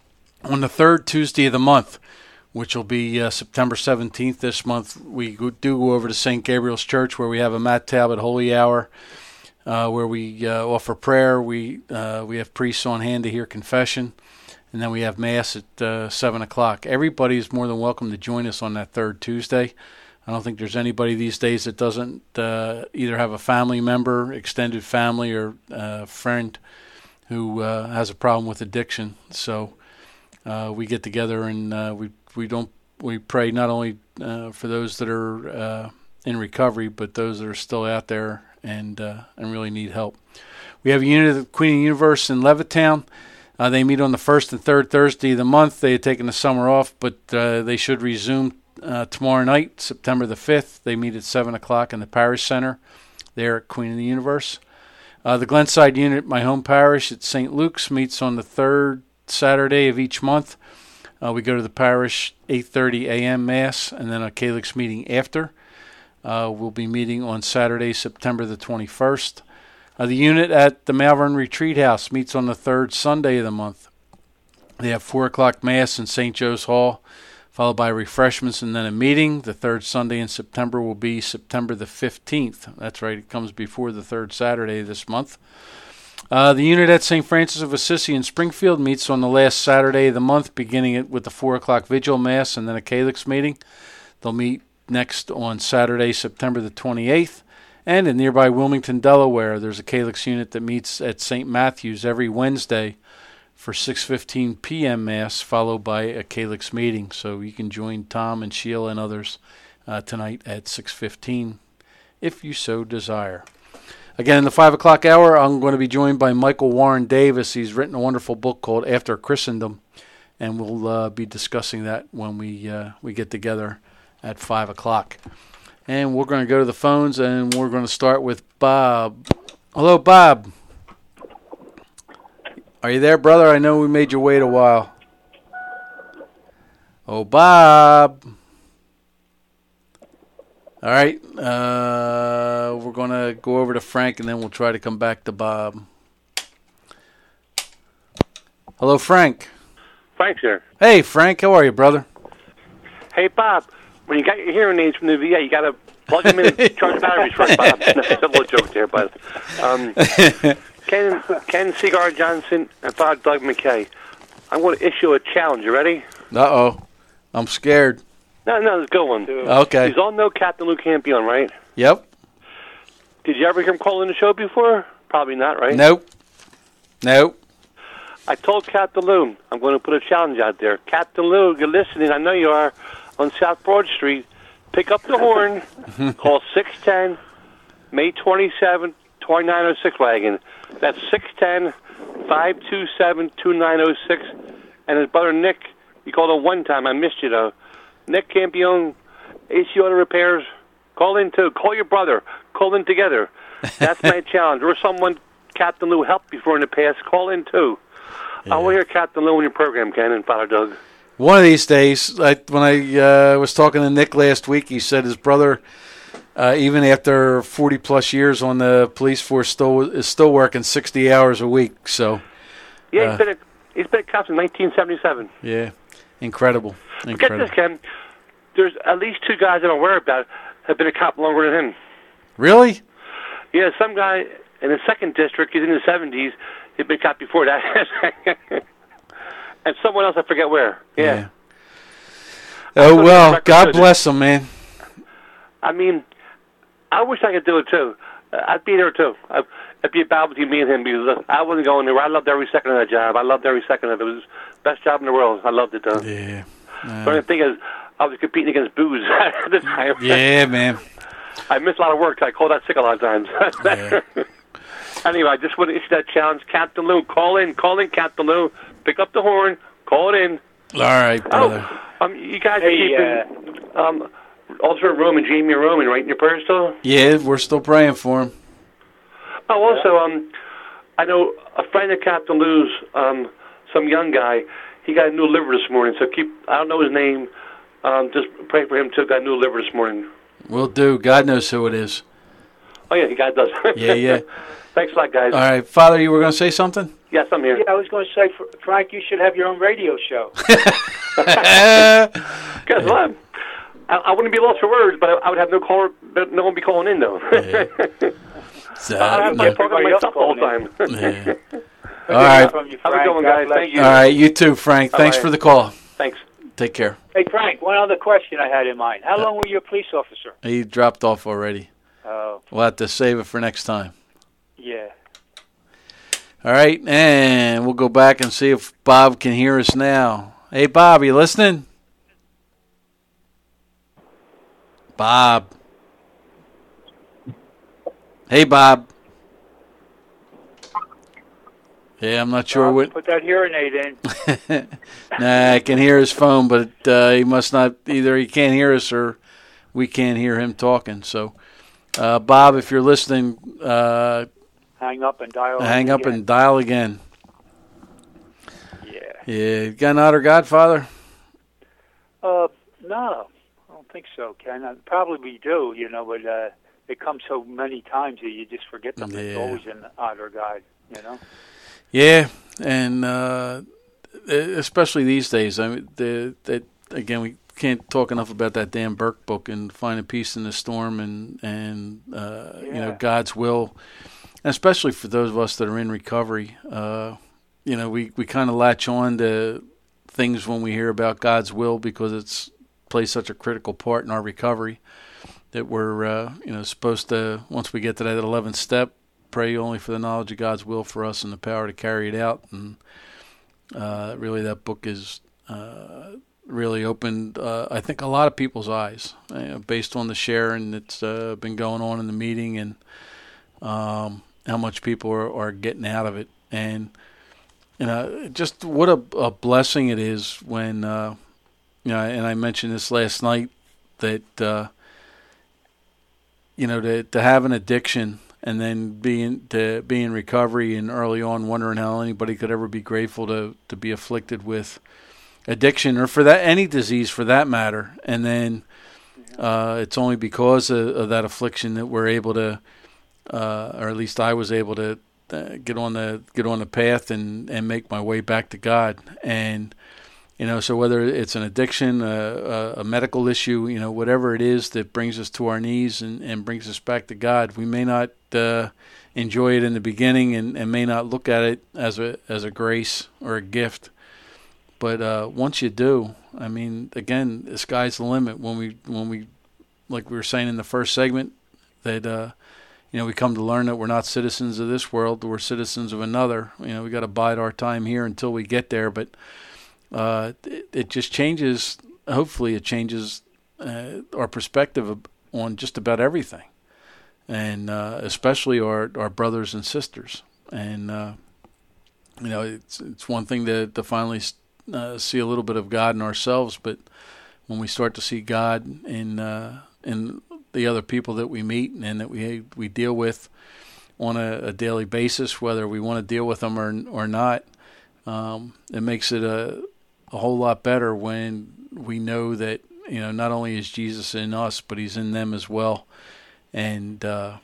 on the third Tuesday of the month, which will be uh, September seventeenth. This month, we go, do go over to Saint Gabriel's Church, where we have a Matt Talbot Holy Hour, uh, where we uh, offer prayer. We uh, we have priests on hand to hear confession, and then we have Mass at uh, seven o'clock. Everybody is more than welcome to join us on that third Tuesday. I don't think there's anybody these days that doesn't uh, either have a family member, extended family, or uh, friend who uh, has a problem with addiction. So uh, we get together and uh, we we don't we pray not only uh, for those that are uh, in recovery, but those that are still out there and uh, and really need help. We have a unit of the Queen of the Universe in Levittown. Uh, they meet on the first and third Thursday of the month. They had taken the summer off, but uh, they should resume Uh, tomorrow night, September the fifth. They meet at seven o'clock in the Parish Center there at Queen of the Universe. Uh, the Glenside unit, my home parish at Saint Luke's, meets on the third Saturday of each month. Uh, we go to the parish eight thirty a.m. Mass and then a Calyx meeting after. Uh, we'll be meeting on Saturday, September the twenty-first. Uh, the unit at the Malvern Retreat House meets on the third Sunday of the month. They have four o'clock Mass in Saint Joe's Hall, followed by refreshments and then a meeting. The third Sunday in September will be September the fifteenth. That's right, it comes before the third Saturday this month. Uh, the unit at Saint Francis of Assisi in Springfield meets on the last Saturday of the month, beginning it with the four o'clock Vigil Mass and then a Calyx meeting. They'll meet next on Saturday, September the twenty-eighth, And in nearby Wilmington, Delaware, there's a Calyx unit that meets at Saint Matthew's every Wednesday for six fifteen p.m. Mass, followed by a Calyx meeting. So you can join Tom and Sheila and others uh, tonight at six fifteen if you so desire. Again, in the five o'clock hour, I'm going to be joined by Michael Warren Davis. He's written a wonderful book called After Christendom, and we'll uh, be discussing that when we uh, we get together at five o'clock. And we're going to go to the phones, and we're going to start with Bob. Hello, Bob. Are you there, brother? I know we made you wait a while. Oh, Bob. All right, uh, we're going to go over to Frank, and then we'll try to come back to Bob. Hello, Frank. Frank's here. Hey, Frank, how are you, brother? Hey, Bob, when you got your hearing aids from the V A, you got to plug them in and charge batteries first, Bob. That's a little joke there, but um, Ken, Ken Cigar Johnson and Father Doug McKay, I'm going to issue a challenge. You ready? Uh-oh. I'm scared. No, no, it's a good one. Okay. He's all know Captain Lou Campion, right? Yep. Did you ever hear him call in the show before? Probably not, right? Nope. Nope. I told Captain Lou I'm going to put a challenge out there. Captain Lou, you're listening. I know you are. On South Broad Street, pick up the horn, call six ten, May twenty-seventh, twenty-nine oh six wagon. That's six ten, five two seven, two nine oh six. And his brother Nick, you called him one time. I missed you, though. Nick Campione, A C Auto Repairs, call in too. Call your brother. Call in together. That's my challenge. Or someone Captain Lou helped before in the past, call in too. Yeah. I want to hear Captain Lou in your program, Ken and Father Doug. One of these days, I, when I uh, was talking to Nick last week, he said his brother, uh, even after forty plus years on the police force, still is still working sixty hours a week. So, yeah, uh, he's been a, he's been a cop since nineteen seventy-seven. Yeah, incredible. Get incredible. this, Ken. There's at least two guys I'm aware about have been a cop longer than him. Really? Yeah, some guy in the second district, he's in the seventies. He'd been a cop before that. And someone else, I forget where. Yeah. yeah. Oh, well, God bless him, man. I mean, I wish I could do it, too. Uh, I'd be there, too. I'd, it'd be a battle between me and him because I wasn't going there. I loved every second of that job. I loved every second of it. It was the best job in the world. I loved it, though. Yeah. Uh, but the thing is, I was competing against booze at the time. Yeah, man. I missed a lot of work. I called out sick a lot of times. Yeah. Anyway, I just want to issue that challenge. Captain Lou, call in. Call in, Captain Lou. Pick up the horn. Call it in. All right, brother. Oh, um, you guys Hey, are keeping uh, um, Alter Roman, Jamie Roman, right in your prayer still? Yeah, we're still praying for him. Oh, also, um, I know a friend of Captain Lou's, um, some young guy, he got a new liver this morning, so keep, I don't know his name, um, just pray for him too, got a new liver this morning. Will do. God knows who it is. Oh, yeah, he got does. Yeah, yeah. Thanks a lot, guys. All right, Father, you were going to say something? Yes, I'm here. Yeah, I was going to say, Frank, you should have your own radio show. Guess what? I, I wouldn't be lost for words, but I, I would have no caller, no one be calling in, though. Yeah. So, I have no. my program myself all the time. Yeah. All right. Have a good one, guys. Thank you. All right, you too, Frank. Bye-bye. Thanks for the call. Thanks. Take care. Hey, Frank, one other question I had in mind. How long were you a police officer? He dropped off already. Oh, We'll have to save it for next time. yeah. All right, and we'll go back and see if Bob can hear us now. Hey, Bob, you listening? Bob. Hey, Bob. Yeah, I'm not sure I'll what. Put that hearing aid in. Nah, I can hear his phone, but uh, he must not. Either he can't hear us or we can't hear him talking. So, uh, Bob, if you're listening, uh, Hang up and dial. hang up again. and dial again. Yeah. Yeah, you got an otter Godfather? Uh, no, I don't think so, Ken. I probably we do, you know, but uh, it comes so many times that you just forget them. It's Yeah. always an otter guide, you know. Yeah, and uh, especially these days. I mean, the, the, again, we can't talk enough about that Dan Burke book and Finding Peace in the Storm and and uh, Yeah. you know, God's will, and especially for those of us that are in recovery. Uh, you know, we, we kind of latch on to things when we hear about God's will because it's plays such a critical part in our recovery. that we're uh, you know supposed to, once we get to that eleventh step, pray only for the knowledge of God's will for us and the power to carry it out. And uh, really, that book is uh, really opened, uh, I think, a lot of people's eyes, you know, based on the sharing that's uh, been going on in the meeting, and um, how much people are, are getting out of it. And you know, just what a, a blessing it is when, uh, you know, and I mentioned this last night, that uh, you know, to to have an addiction and then being to be in recovery and early on wondering how anybody could ever be grateful to, to be afflicted with addiction, or for that any disease for that matter, and then uh, it's only because of, of that affliction that we're able to, uh, or at least I was able to uh, get on the get on the path and, and make my way back to God. And you know, so whether it's an addiction, a, a, a medical issue, you know, whatever it is that brings us to our knees and, and brings us back to God, we may not uh, enjoy it in the beginning and, and may not look at it as a as a grace or a gift. But uh, once you do, I mean, again, the sky's the limit. When we, when we, like we were saying in the first segment, that uh, you know, we come to learn that we're not citizens of this world; we're citizens of another. You know, we got to bide our time here until we get there. But uh, it, it just changes. Hopefully, it changes uh, our perspective on just about everything, and uh, especially our our brothers and sisters. And uh, you know, it's it's one thing to to finally Uh, see a little bit of God in ourselves, but when we start to see God in uh, in the other people that we meet and that we we deal with on a, a daily basis, whether we want to deal with them or or not, um, it makes it a a whole lot better when we know that, you know, not only is Jesus in us, but He's in them as well, and. Uh,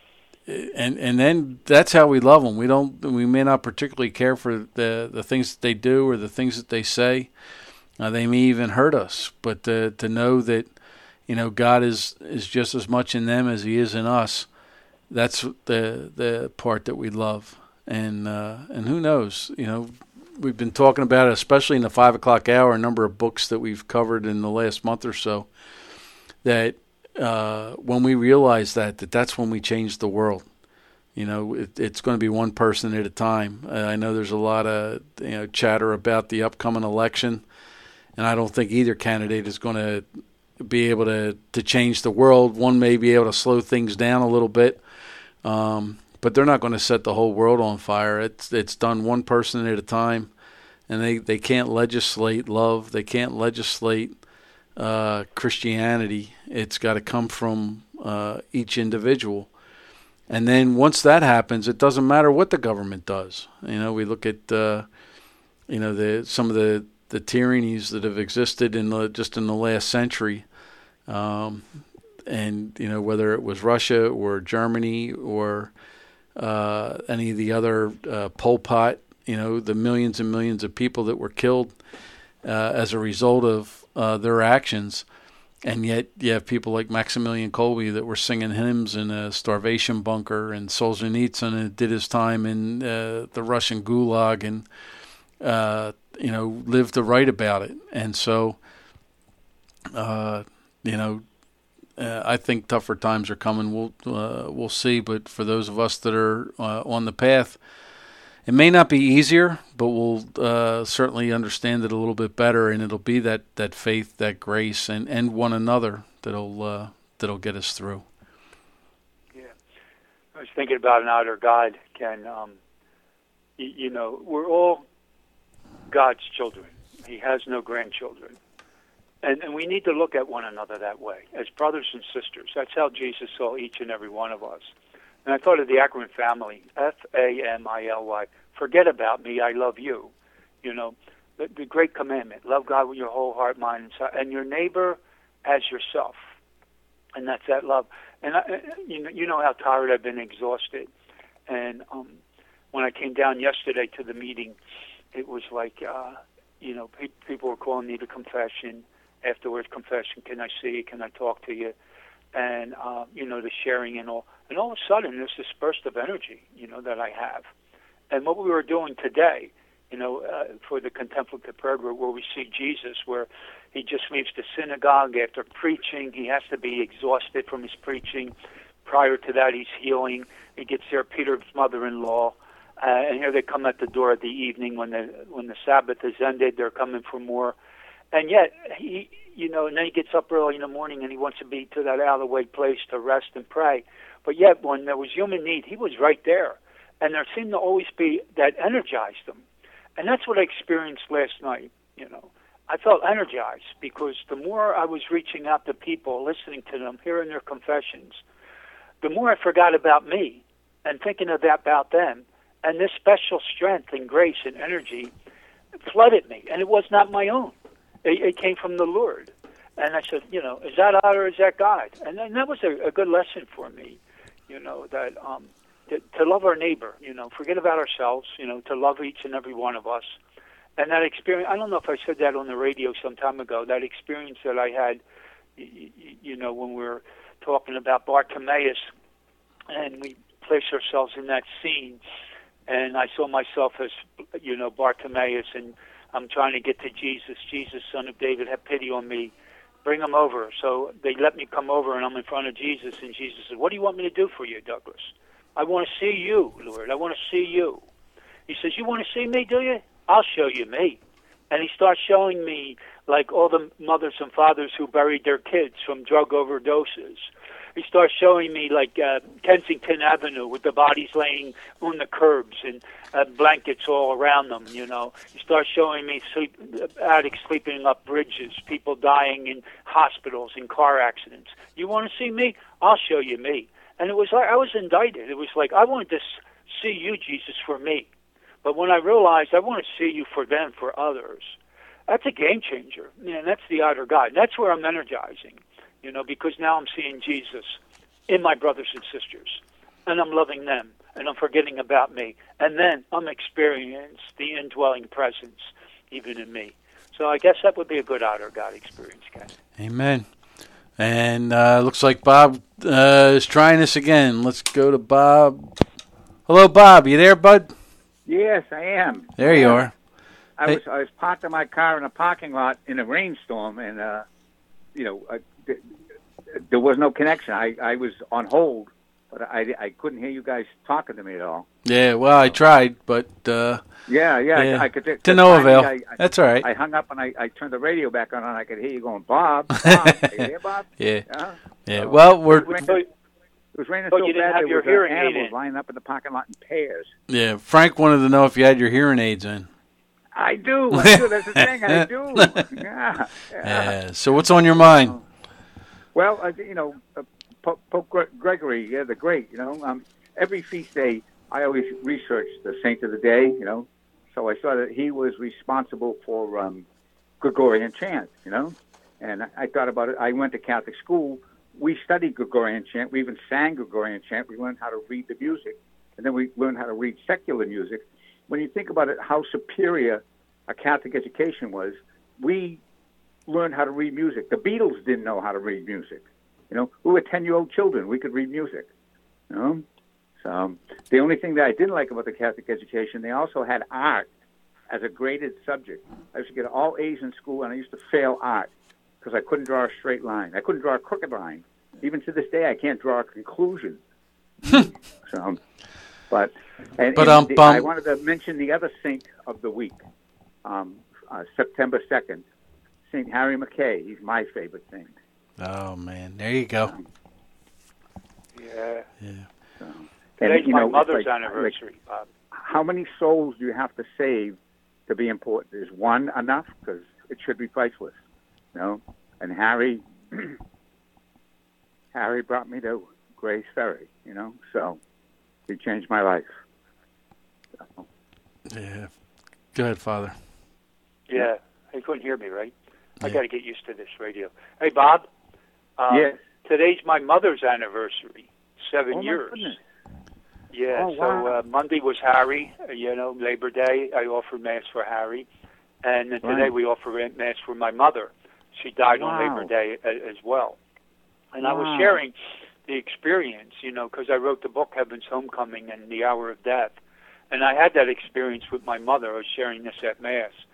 And and then that's how we love them. We don't. We may not particularly care for the the things that they do or the things that they say. Uh, they may even hurt us. But to, to know that, you know, God is, is just as much in them as He is in us. That's the the part that we love. And uh, and who knows? You know, we've been talking about it, especially in the five o'clock hour, a number of books that we've covered in the last month or so. That. Uh, when we realize that, that that's when we change the world. You know, it, it's going to be one person at a time. Uh, I know there's a lot of, you know, chatter about the upcoming election, and I don't think either candidate is going to be able to, to change the world. One may be able to slow things down a little bit, um, but they're not going to set the whole world on fire. It's it's done one person at a time, and they, they can't legislate love. They can't legislate Uh, Christianity. It's got to come from uh, each individual. And then once that happens, it doesn't matter what the government does. You know, we look at, uh, you know, the some of the, the tyrannies that have existed in the, just in the last century. Um, and, you know, whether it was Russia or Germany or uh, any of the other, uh, Pol Pot, you know, the millions and millions of people that were killed uh, as a result of Uh, their actions, and yet you have people like Maximilian Kolbe that were singing hymns in a starvation bunker, and Solzhenitsyn did his time in uh, the Russian Gulag, and uh, you know, lived to write about it. And so, uh, you know, uh, I think tougher times are coming. We'll uh, we'll see. But for those of us that are uh, on the path, it may not be easier, but we'll uh, certainly understand it a little bit better, and it'll be that, that faith, that grace, and, and one another that'll uh, that'll get us through. Yeah, I was thinking about an outer God, Ken. Um, you, you know, we're all God's children. He has no grandchildren, and and we need to look at one another that way, as brothers and sisters. That's how Jesus saw each and every one of us. And I thought of the Ackerman family, F A M I L Y. Forget about me, I love you. You know, the, the great commandment, love God with your whole heart, mind, and soul, and your neighbor as yourself. And that's that love. And I, you know, you know how tired I've been, exhausted. And um, when I came down yesterday to the meeting, it was like, uh, you know, pe- people were calling me to confession. Afterwards, confession, can I see you? Can I talk to you? And, uh, you know, the sharing and all. And all of a sudden, there's this burst of energy, you know, that I have. And what we were doing today, you know, uh, for the contemplative prayer group, where we see Jesus, where He just leaves the synagogue after preaching. He has to be exhausted from his preaching. Prior to that, he's healing. He gets there, Peter's mother-in-law, uh, and here they come at the door of the evening when the when the Sabbath is ended. They're coming for more, and yet he, you know, and then he gets up early in the morning and he wants to be to that out-of-the-way place to rest and pray. But yet, when there was human need, he was right there, and there seemed to always be that energized him, and that's what I experienced last night. You know, I felt energized because the more I was reaching out to people, listening to them, hearing their confessions, the more I forgot about me and thinking of that, about them. And this special strength and grace and energy flooded me. And it was not my own. It, it came from the Lord. And I said, you know, is that God or is that God? And, and that was a, a good lesson for me, you know, that um, to, to love our neighbor, you know, forget about ourselves, you know, to love each and every one of us. And that experience, I don't know if I said that on the radio some time ago, that experience that I had, you, you know, when we were talking about Bartimaeus, and we placed ourselves in that scene, and I saw myself as, you know, Bartimaeus, and I'm trying to get to Jesus. Jesus, Son of David, have pity on me. Bring him over. So they let me come over, and I'm in front of Jesus, and Jesus said, what do you want me to do for you, Douglas? I want to see you, Lord. I want to see you. He says, you want to see me, do you? I'll show you me. And he starts showing me, like, all the mothers and fathers who buried their kids from drug overdoses. He starts showing me, like, uh, Kensington Avenue with the bodies laying on the curbs and uh, blankets all around them, you know. He starts showing me sleep, addicts sleeping up bridges, people dying in hospitals, in car accidents. You want to see me? I'll show you me. And it was like I was indicted. It was like I wanted to see you, Jesus, for me. But when I realized I want to see you for them, for others, that's a game changer. Man, that's the outer God. That's where I'm energizing. You know, because now I'm seeing Jesus in my brothers and sisters, and I'm loving them, and I'm forgetting about me, and then I'm experiencing the indwelling presence even in me. So I guess that would be a good outer God experience, Ken. Amen. And uh, looks like Bob uh, is trying this again. Let's go to Bob. Hello, Bob. You there, bud? Yes, I am. There you are. I Hey. was I was parked in my car in a parking lot in a rainstorm, and uh, you know, I, th- there was no connection. I, I was on hold, but I, I couldn't hear you guys talking to me at all. Yeah, well, I tried, but uh, Yeah, yeah, Yeah. I, I could. to no finally, avail. I, I, That's all right. I hung up and I, I turned the radio back on, and I could hear you going, Bob, Bob, are you here, Bob? Yeah. Yeah. Yeah. So, Well, we're it was So, raining, it was raining so so you didn't bad have there your was uh, hearing aid animals in. lining up in the parking lot in pairs. yeah. Frank wanted to know if you had your hearing aids in. I do. I do. That's the thing. I do. Yeah. Yeah. So what's on your mind? Well, uh, you know, uh, Pope, Pope Gre- Gregory, yeah, the Great, you know, um, every feast day I always research the saint of the day, you know, so I saw that he was responsible for um, Gregorian chant, you know, and I, I thought about it. I went to Catholic school. We studied Gregorian chant. We even sang Gregorian chant. We learned how to read the music, and then we learned how to read secular music. When you think about it, how superior a Catholic education was, we learned how to read music. The Beatles didn't know how to read music. You know, we were ten-year-old children. We could read music. You know, so um, the only thing that I didn't like about the Catholic education, they also had art as a graded subject. I used to get all A's in school, and I used to fail art because I couldn't draw a straight line. I couldn't draw a crooked line. Even to this day, I can't draw a conclusion. so, but and, But, and um, the, bum- I wanted to mention the other saint of the week, um, uh, September second, Saint Harry Mackay. He's my favorite saint. Oh man, there you go. Yeah. Yeah. So, and, Today's you my know, it's mother's like- anniversary, Bob. how many souls do you have to save to be important? Is one enough? Because it should be priceless, you know? And Harry, Harry brought me to Grace Ferry, you know? So he changed my life. So, Yeah. Go ahead, Father. Yeah. He couldn't hear me, right? I Yeah. got to get used to this radio. Hey, Bob. Um, yes. Today's my mother's anniversary. Seven Oh, my years. goodness. Yeah. Oh, so wow. uh, Monday was Harry. Uh, you know, Labor Day. I offered mass for Harry, and then today Right. we offer mass for my mother. She died on Wow. Labor Day a, as well. And I was Wow. sharing the experience, you know, because I wrote the book Heaven's Homecoming and The Hour of Death, and I had that experience with my mother. I was sharing this at mass,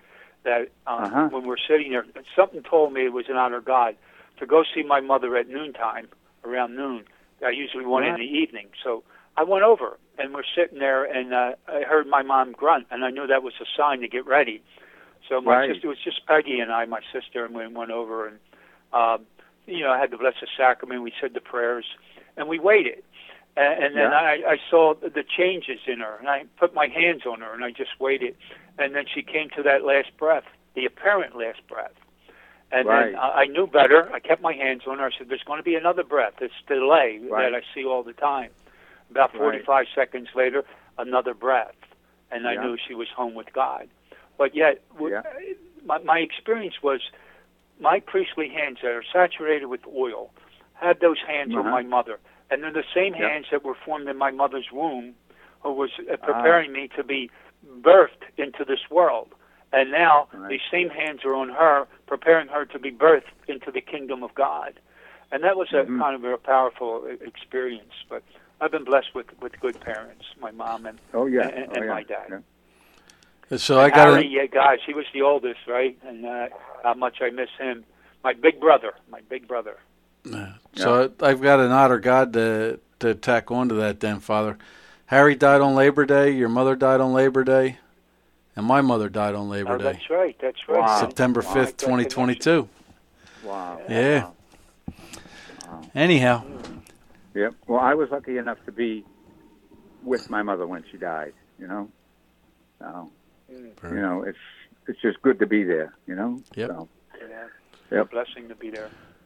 that um, Uh-huh. when we're sitting there, something told me it was an honor of God to go see my mother at noontime, around noon. I usually went in Right. the evening. So I went over, and we're sitting there, and uh, I heard my mom grunt, and I knew that was a sign to get ready. So my Right. sister, it was just Peggy and I, my sister, and we went over, and, um, you know, I had the Blessed Sacrament. We said the prayers, and we waited. And, and then Yeah. I, I saw the changes in her, and I put my hands on her, and I just waited. And then she came to that last breath, the apparent last breath. And Right. then I, I knew better. I kept my hands on her. I said, there's going to be another breath, this delay Right. that I see all the time. About forty-five seconds later, another breath. And I Yeah. knew she was home with God. But yet, w- Yeah. my, my experience was my priestly hands that are saturated with oil had those hands on Uh-huh. my mother. And they're the same Yep. hands that were formed in my mother's womb, who was uh, preparing me to be birthed into this world. And now Right. these same hands are on her, preparing her to be birthed into the kingdom of God. And that was a Mhm. kind of a powerful e- experience. But I've been blessed with, with good parents, my mom and, Oh yeah. and, oh, and yeah. my dad. Yeah. So I got Harry, to. yeah, guys, he was the oldest, right? And uh, how much I miss him. My big brother, my big brother. So I've got an honor God to to tack onto that. Then, Father, Harry died on Labor Day. Your mother died on Labor Day, and my mother died on Labor Oh, Day, that's right, that's right. Wow. September Wow. fifth, That twenty twenty two. Wow. Yeah. Wow. Anyhow, Yep. Well, I was lucky enough to be with my mother when she died. You know. So, you know, it's it's just good to be there. You know. Yep. So, Yeah. Yep. Blessing to be there.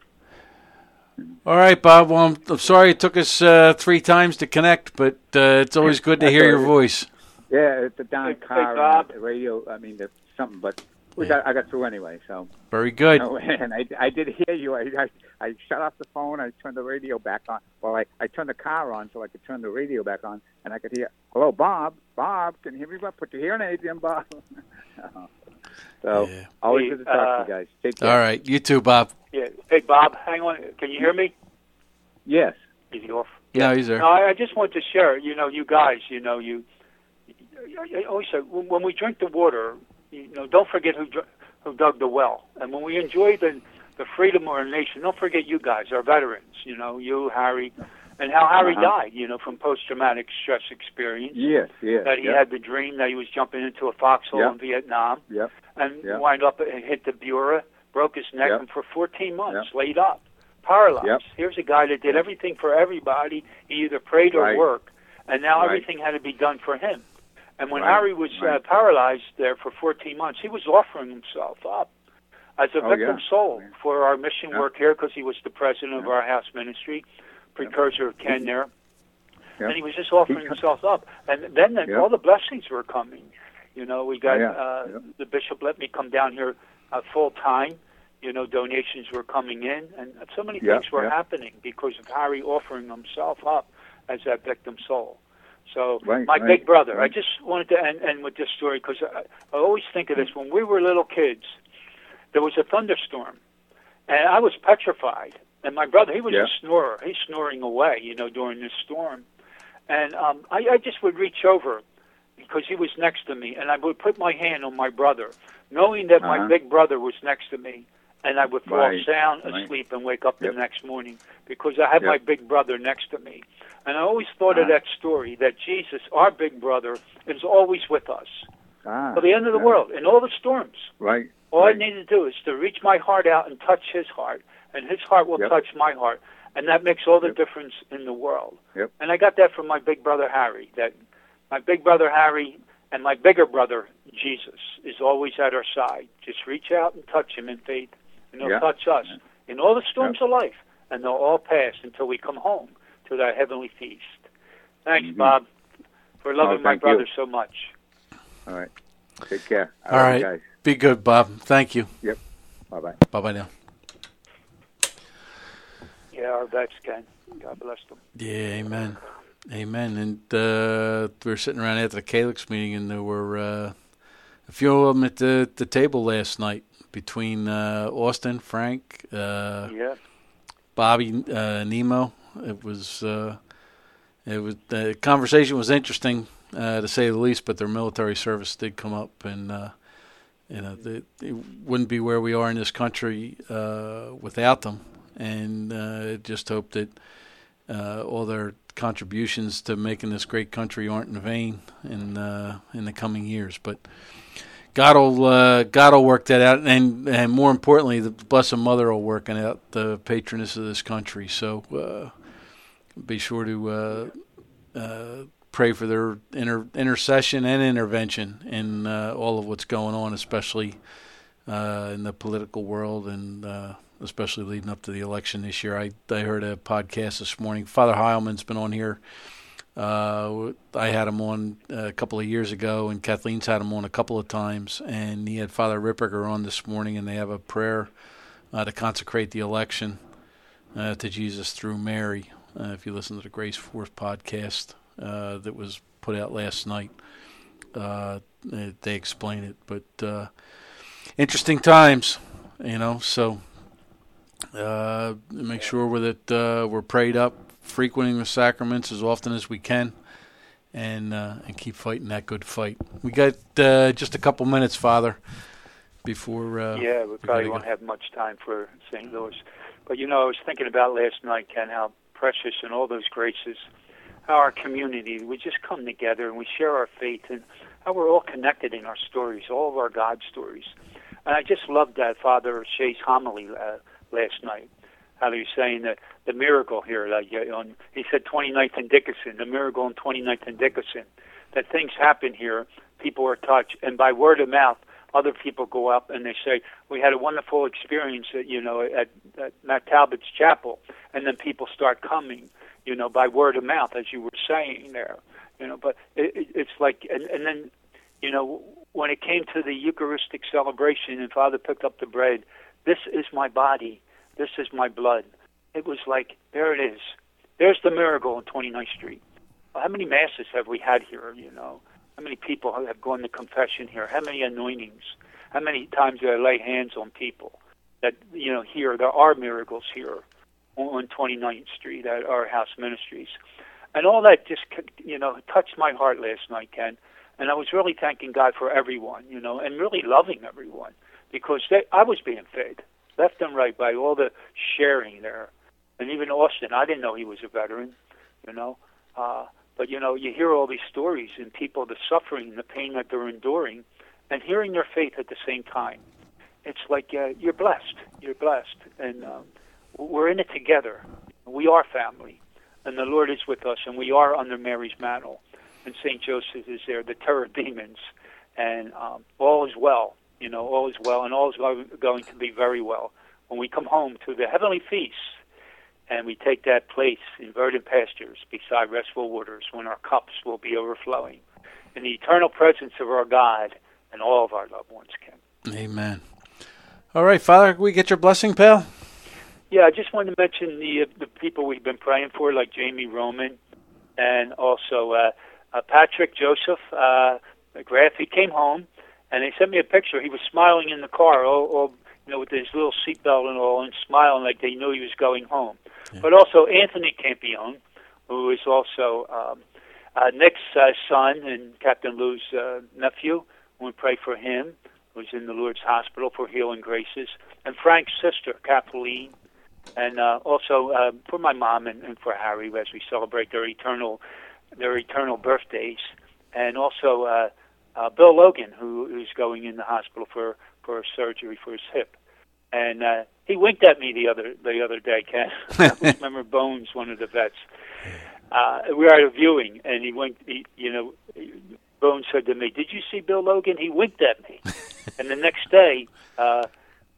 all right, Bob. Well, I'm, I'm sorry it took us uh, three times to connect, but uh, it's always good to That's hear all your right. voice. yeah, it's the Don Hey, hey, Carr Bob. and the radio. I mean, the, something, but we Yeah. got I got through anyway. So. Very good. No, and I, I did hear you. I, I I shut off the phone. I turned the radio back on. Well, I, I turned the car on so I could turn the radio back on, and I could hear, "Hello, Bob. Bob, can you hear me? Bob? Put your hearing aids in, Bob." so Yeah. always Hey, good to talk uh, to you guys. Take care. All right, you too, Bob. Yeah. Hey, Bob, hang on. Can you hear me? Yes. Is he off? No, he's there. No, I, I just want to share. You know, you guys. You know, you. I always say when, when we drink the water, you know, don't forget who dr- who dug the well. And when we enjoy the the freedom of our nation, don't forget you guys, our veterans. You know, you, Harry, and how Harry Uh-huh. died. You know, from post-traumatic stress experience. Yes. Yes. That he yep. had the dream that he was jumping into a foxhole Yep. in Vietnam, Yep. and Yep. wind up and hit the Bura, broke his neck, Yep. and for fourteen months Yep. laid up, paralyzed. Yep. Here's a guy that did everything for everybody. He either prayed or Right. worked, and now Right. everything had to be done for him. And when Right. Harry was uh, Right. paralyzed there for fourteen months, he was offering himself up as a Oh, victim yeah. soul Yeah. for our mission Yeah. work here, because he was the president of Yeah. our house ministry, precursor of Ken there. Yep. And he was just offering He- himself up. And then the, Yep. all the blessings were coming. You know, we got Oh, yeah. uh, Yep. the bishop let me come down here uh, full time. You know, donations were coming in, and so many Yep. things were Yep. happening because of Harry offering himself up as that victim soul. So Right, my right, big brother, I right. just wanted to end, end with this story because I, I always think of this. When we were little kids, there was a thunderstorm, and I was petrified. And my brother, he was Yeah. a snorer. He's snoring away, you know, during this storm. And um, I, I just would reach over because he was next to me, and I would put my hand on my brother, knowing that my Uh-huh. big brother was next to me, and I would fall Right, sound right. asleep and wake up Yep. the next morning because I had my Yep. big brother next to me. And I always thought of Uh-huh. that story that Jesus, our big brother, is always with us Ah, till the end of the yeah. world in all the storms. Right. All right. I need to do is to reach my heart out and touch his heart, and his heart will Yep. touch my heart, and that makes all the Yep. difference in the world. Yep. And I got that from my big brother Harry, that my big brother Harry and my bigger brother Jesus is always at our side. Just reach out and touch him in faith, and he'll Yeah. touch us in all the storms Yep. of life, and they'll all pass until we come home to that heavenly feast. Thanks, Mhm. Bob, for loving Oh, my thank you. brother so much. All right. Take care. I All love right. you guys. Be good, Bob. Thank you. Bye bye. Bye bye now. Yeah, our vets, Ken. God bless them. Yeah, amen. Amen. And uh, we were sitting around after the Calyx meeting, and there were uh, a few of them at the, the table last night between uh, Austin, Frank, uh, Yeah. Bobby, uh, Nemo. It was uh, it was the conversation was interesting uh, to say the least, but their military service did come up, and uh, you know, the, it wouldn't be where we are in this country uh, without them. And uh, just hope that uh, all their contributions to making this great country aren't in vain in uh, in the coming years. But God will uh, God will work that out, and and more importantly, the Blessed Mother will work out the patroness of this country. So uh, be sure to uh, uh, pray for their inter- intercession and intervention in uh, all of what's going on, especially uh, in the political world and. Uh, especially leading up to the election this year. I, I heard a podcast this morning. Father Heilman's been on here. Uh, I had him on a couple of years ago, and Kathleen's had him on a couple of times. And he had Father Ripperger on this morning, and they have a prayer uh, to consecrate the election uh, to Jesus through Mary. Uh, if you listen to the Grace Force podcast uh, that was put out last night, uh, they explain it. But uh, interesting times, you know, so... Uh, make sure we're, that uh, we're prayed up, frequenting the sacraments as often as we can, and uh, and keep fighting that good fight. We got uh, just a couple minutes, Father, before... Uh, yeah, we probably won't go. have much time for Saint Louis. But, you know, I was thinking about last night, Ken, how precious and all those graces, how our community, we just come together and we share our faith, and how we're all connected in our stories, all of our God stories. And I just loved that Father Shea's homily uh, last night, how he was saying that the miracle here, like on, he said twenty-ninth and Dickinson, the miracle on twenty-ninth and Dickinson, that things happen here, people are touched, and by word of mouth, other people go up and they say, we had a wonderful experience at, you know, at, at Matt Talbot's chapel, and then people start coming, you know, by word of mouth, as you were saying there, you know, but it, it, it's like, and, and then, you know, when it came to the Eucharistic celebration and Father picked up the bread, this is my body, this is my blood. It was like, there it is. There's the miracle on twenty-ninth Street. How many masses have we had here, you know? How many people have gone to confession here? How many anointings? How many times do I lay hands on people? That, you know, here, there are miracles here on twenty-ninth Street at our house ministries. And all that just, you know, touched my heart last night, Ken. And I was really thanking God for everyone, you know, and really loving everyone. Because they, I was being fed, left and right, by all the sharing there. And even Austin, I didn't know he was a veteran, you know. Uh, but, you know, you hear all these stories and people, the suffering and the pain that they're enduring, and hearing their faith at the same time. It's like uh, you're blessed. You're blessed. And um, we're in it together. We are family. And the Lord is with us, and we are under Mary's mantle. And Saint Joseph is there, the terror of demons. And um, all is well. You know, all is well, and all is going to be very well when we come home to the heavenly feast, and we take that place in verdant pastures beside restful waters, when our cups will be overflowing in the eternal presence of our God and all of our loved ones, Ken. Amen. All right, Father, can we get your blessing, pal? Yeah, I just wanted to mention the uh, the people we've been praying for, like Jamie Roman, and also uh, uh, Patrick Joseph uh, McGrath. He came home. And they sent me a picture. He was smiling in the car, all, all you know, with his little seatbelt and all, and smiling like they knew he was going home. Yeah. But also Anthony Campione, who is also um, uh, Nick's uh, son and Captain Lou's uh, nephew. We pray for him, who's in the Lourdes Hospital for healing graces. And Frank's sister, Kathleen. And uh, also uh, for my mom and, and for Harry as we celebrate their eternal, their eternal birthdays. And also... Uh, Uh, Bill Logan, who is going in the hospital for, for surgery for his hip, and uh, he winked at me the other the other day, Ken. I remember Bones, one of the vets. Uh, we were at a viewing, and he winked. He, you know, Bones said to me, "Did you see Bill Logan?" He winked at me, and the next day, uh,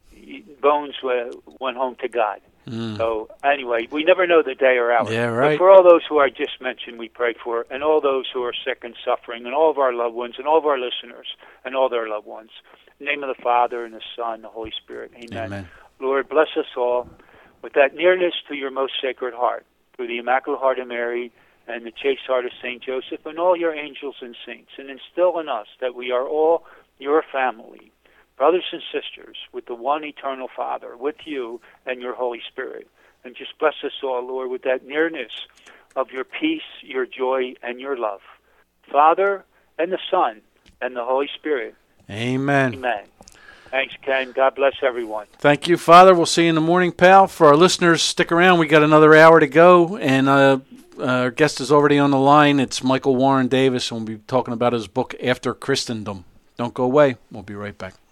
Bones uh, went home to God. Mm. So anyway, we never know the day or hour. Yeah, right. But for all those who I just mentioned, we pray for, and all those who are sick and suffering, and all of our loved ones, and all of our listeners, and all their loved ones. In the name of the Father, and the Son, and the Holy Spirit. Amen. Amen. Lord, bless us all with that nearness to your most sacred heart, through the Immaculate Heart of Mary and the chaste heart of Saint Joseph, and all your angels and saints, and instill in us that we are all your family, brothers and sisters, with the one eternal Father, with you and your Holy Spirit. And just bless us all, Lord, with that nearness of your peace, your joy, and your love. Father, and the Son, and the Holy Spirit. Amen. Amen. Thanks, Ken. God bless everyone. Thank you, Father. We'll see you in the morning, pal. For our listeners, stick around. We got another hour to go, and uh, our guest is already on the line. It's Michael Warren Davis, and we'll be talking about his book, After Christendom. Don't go away. We'll be right back.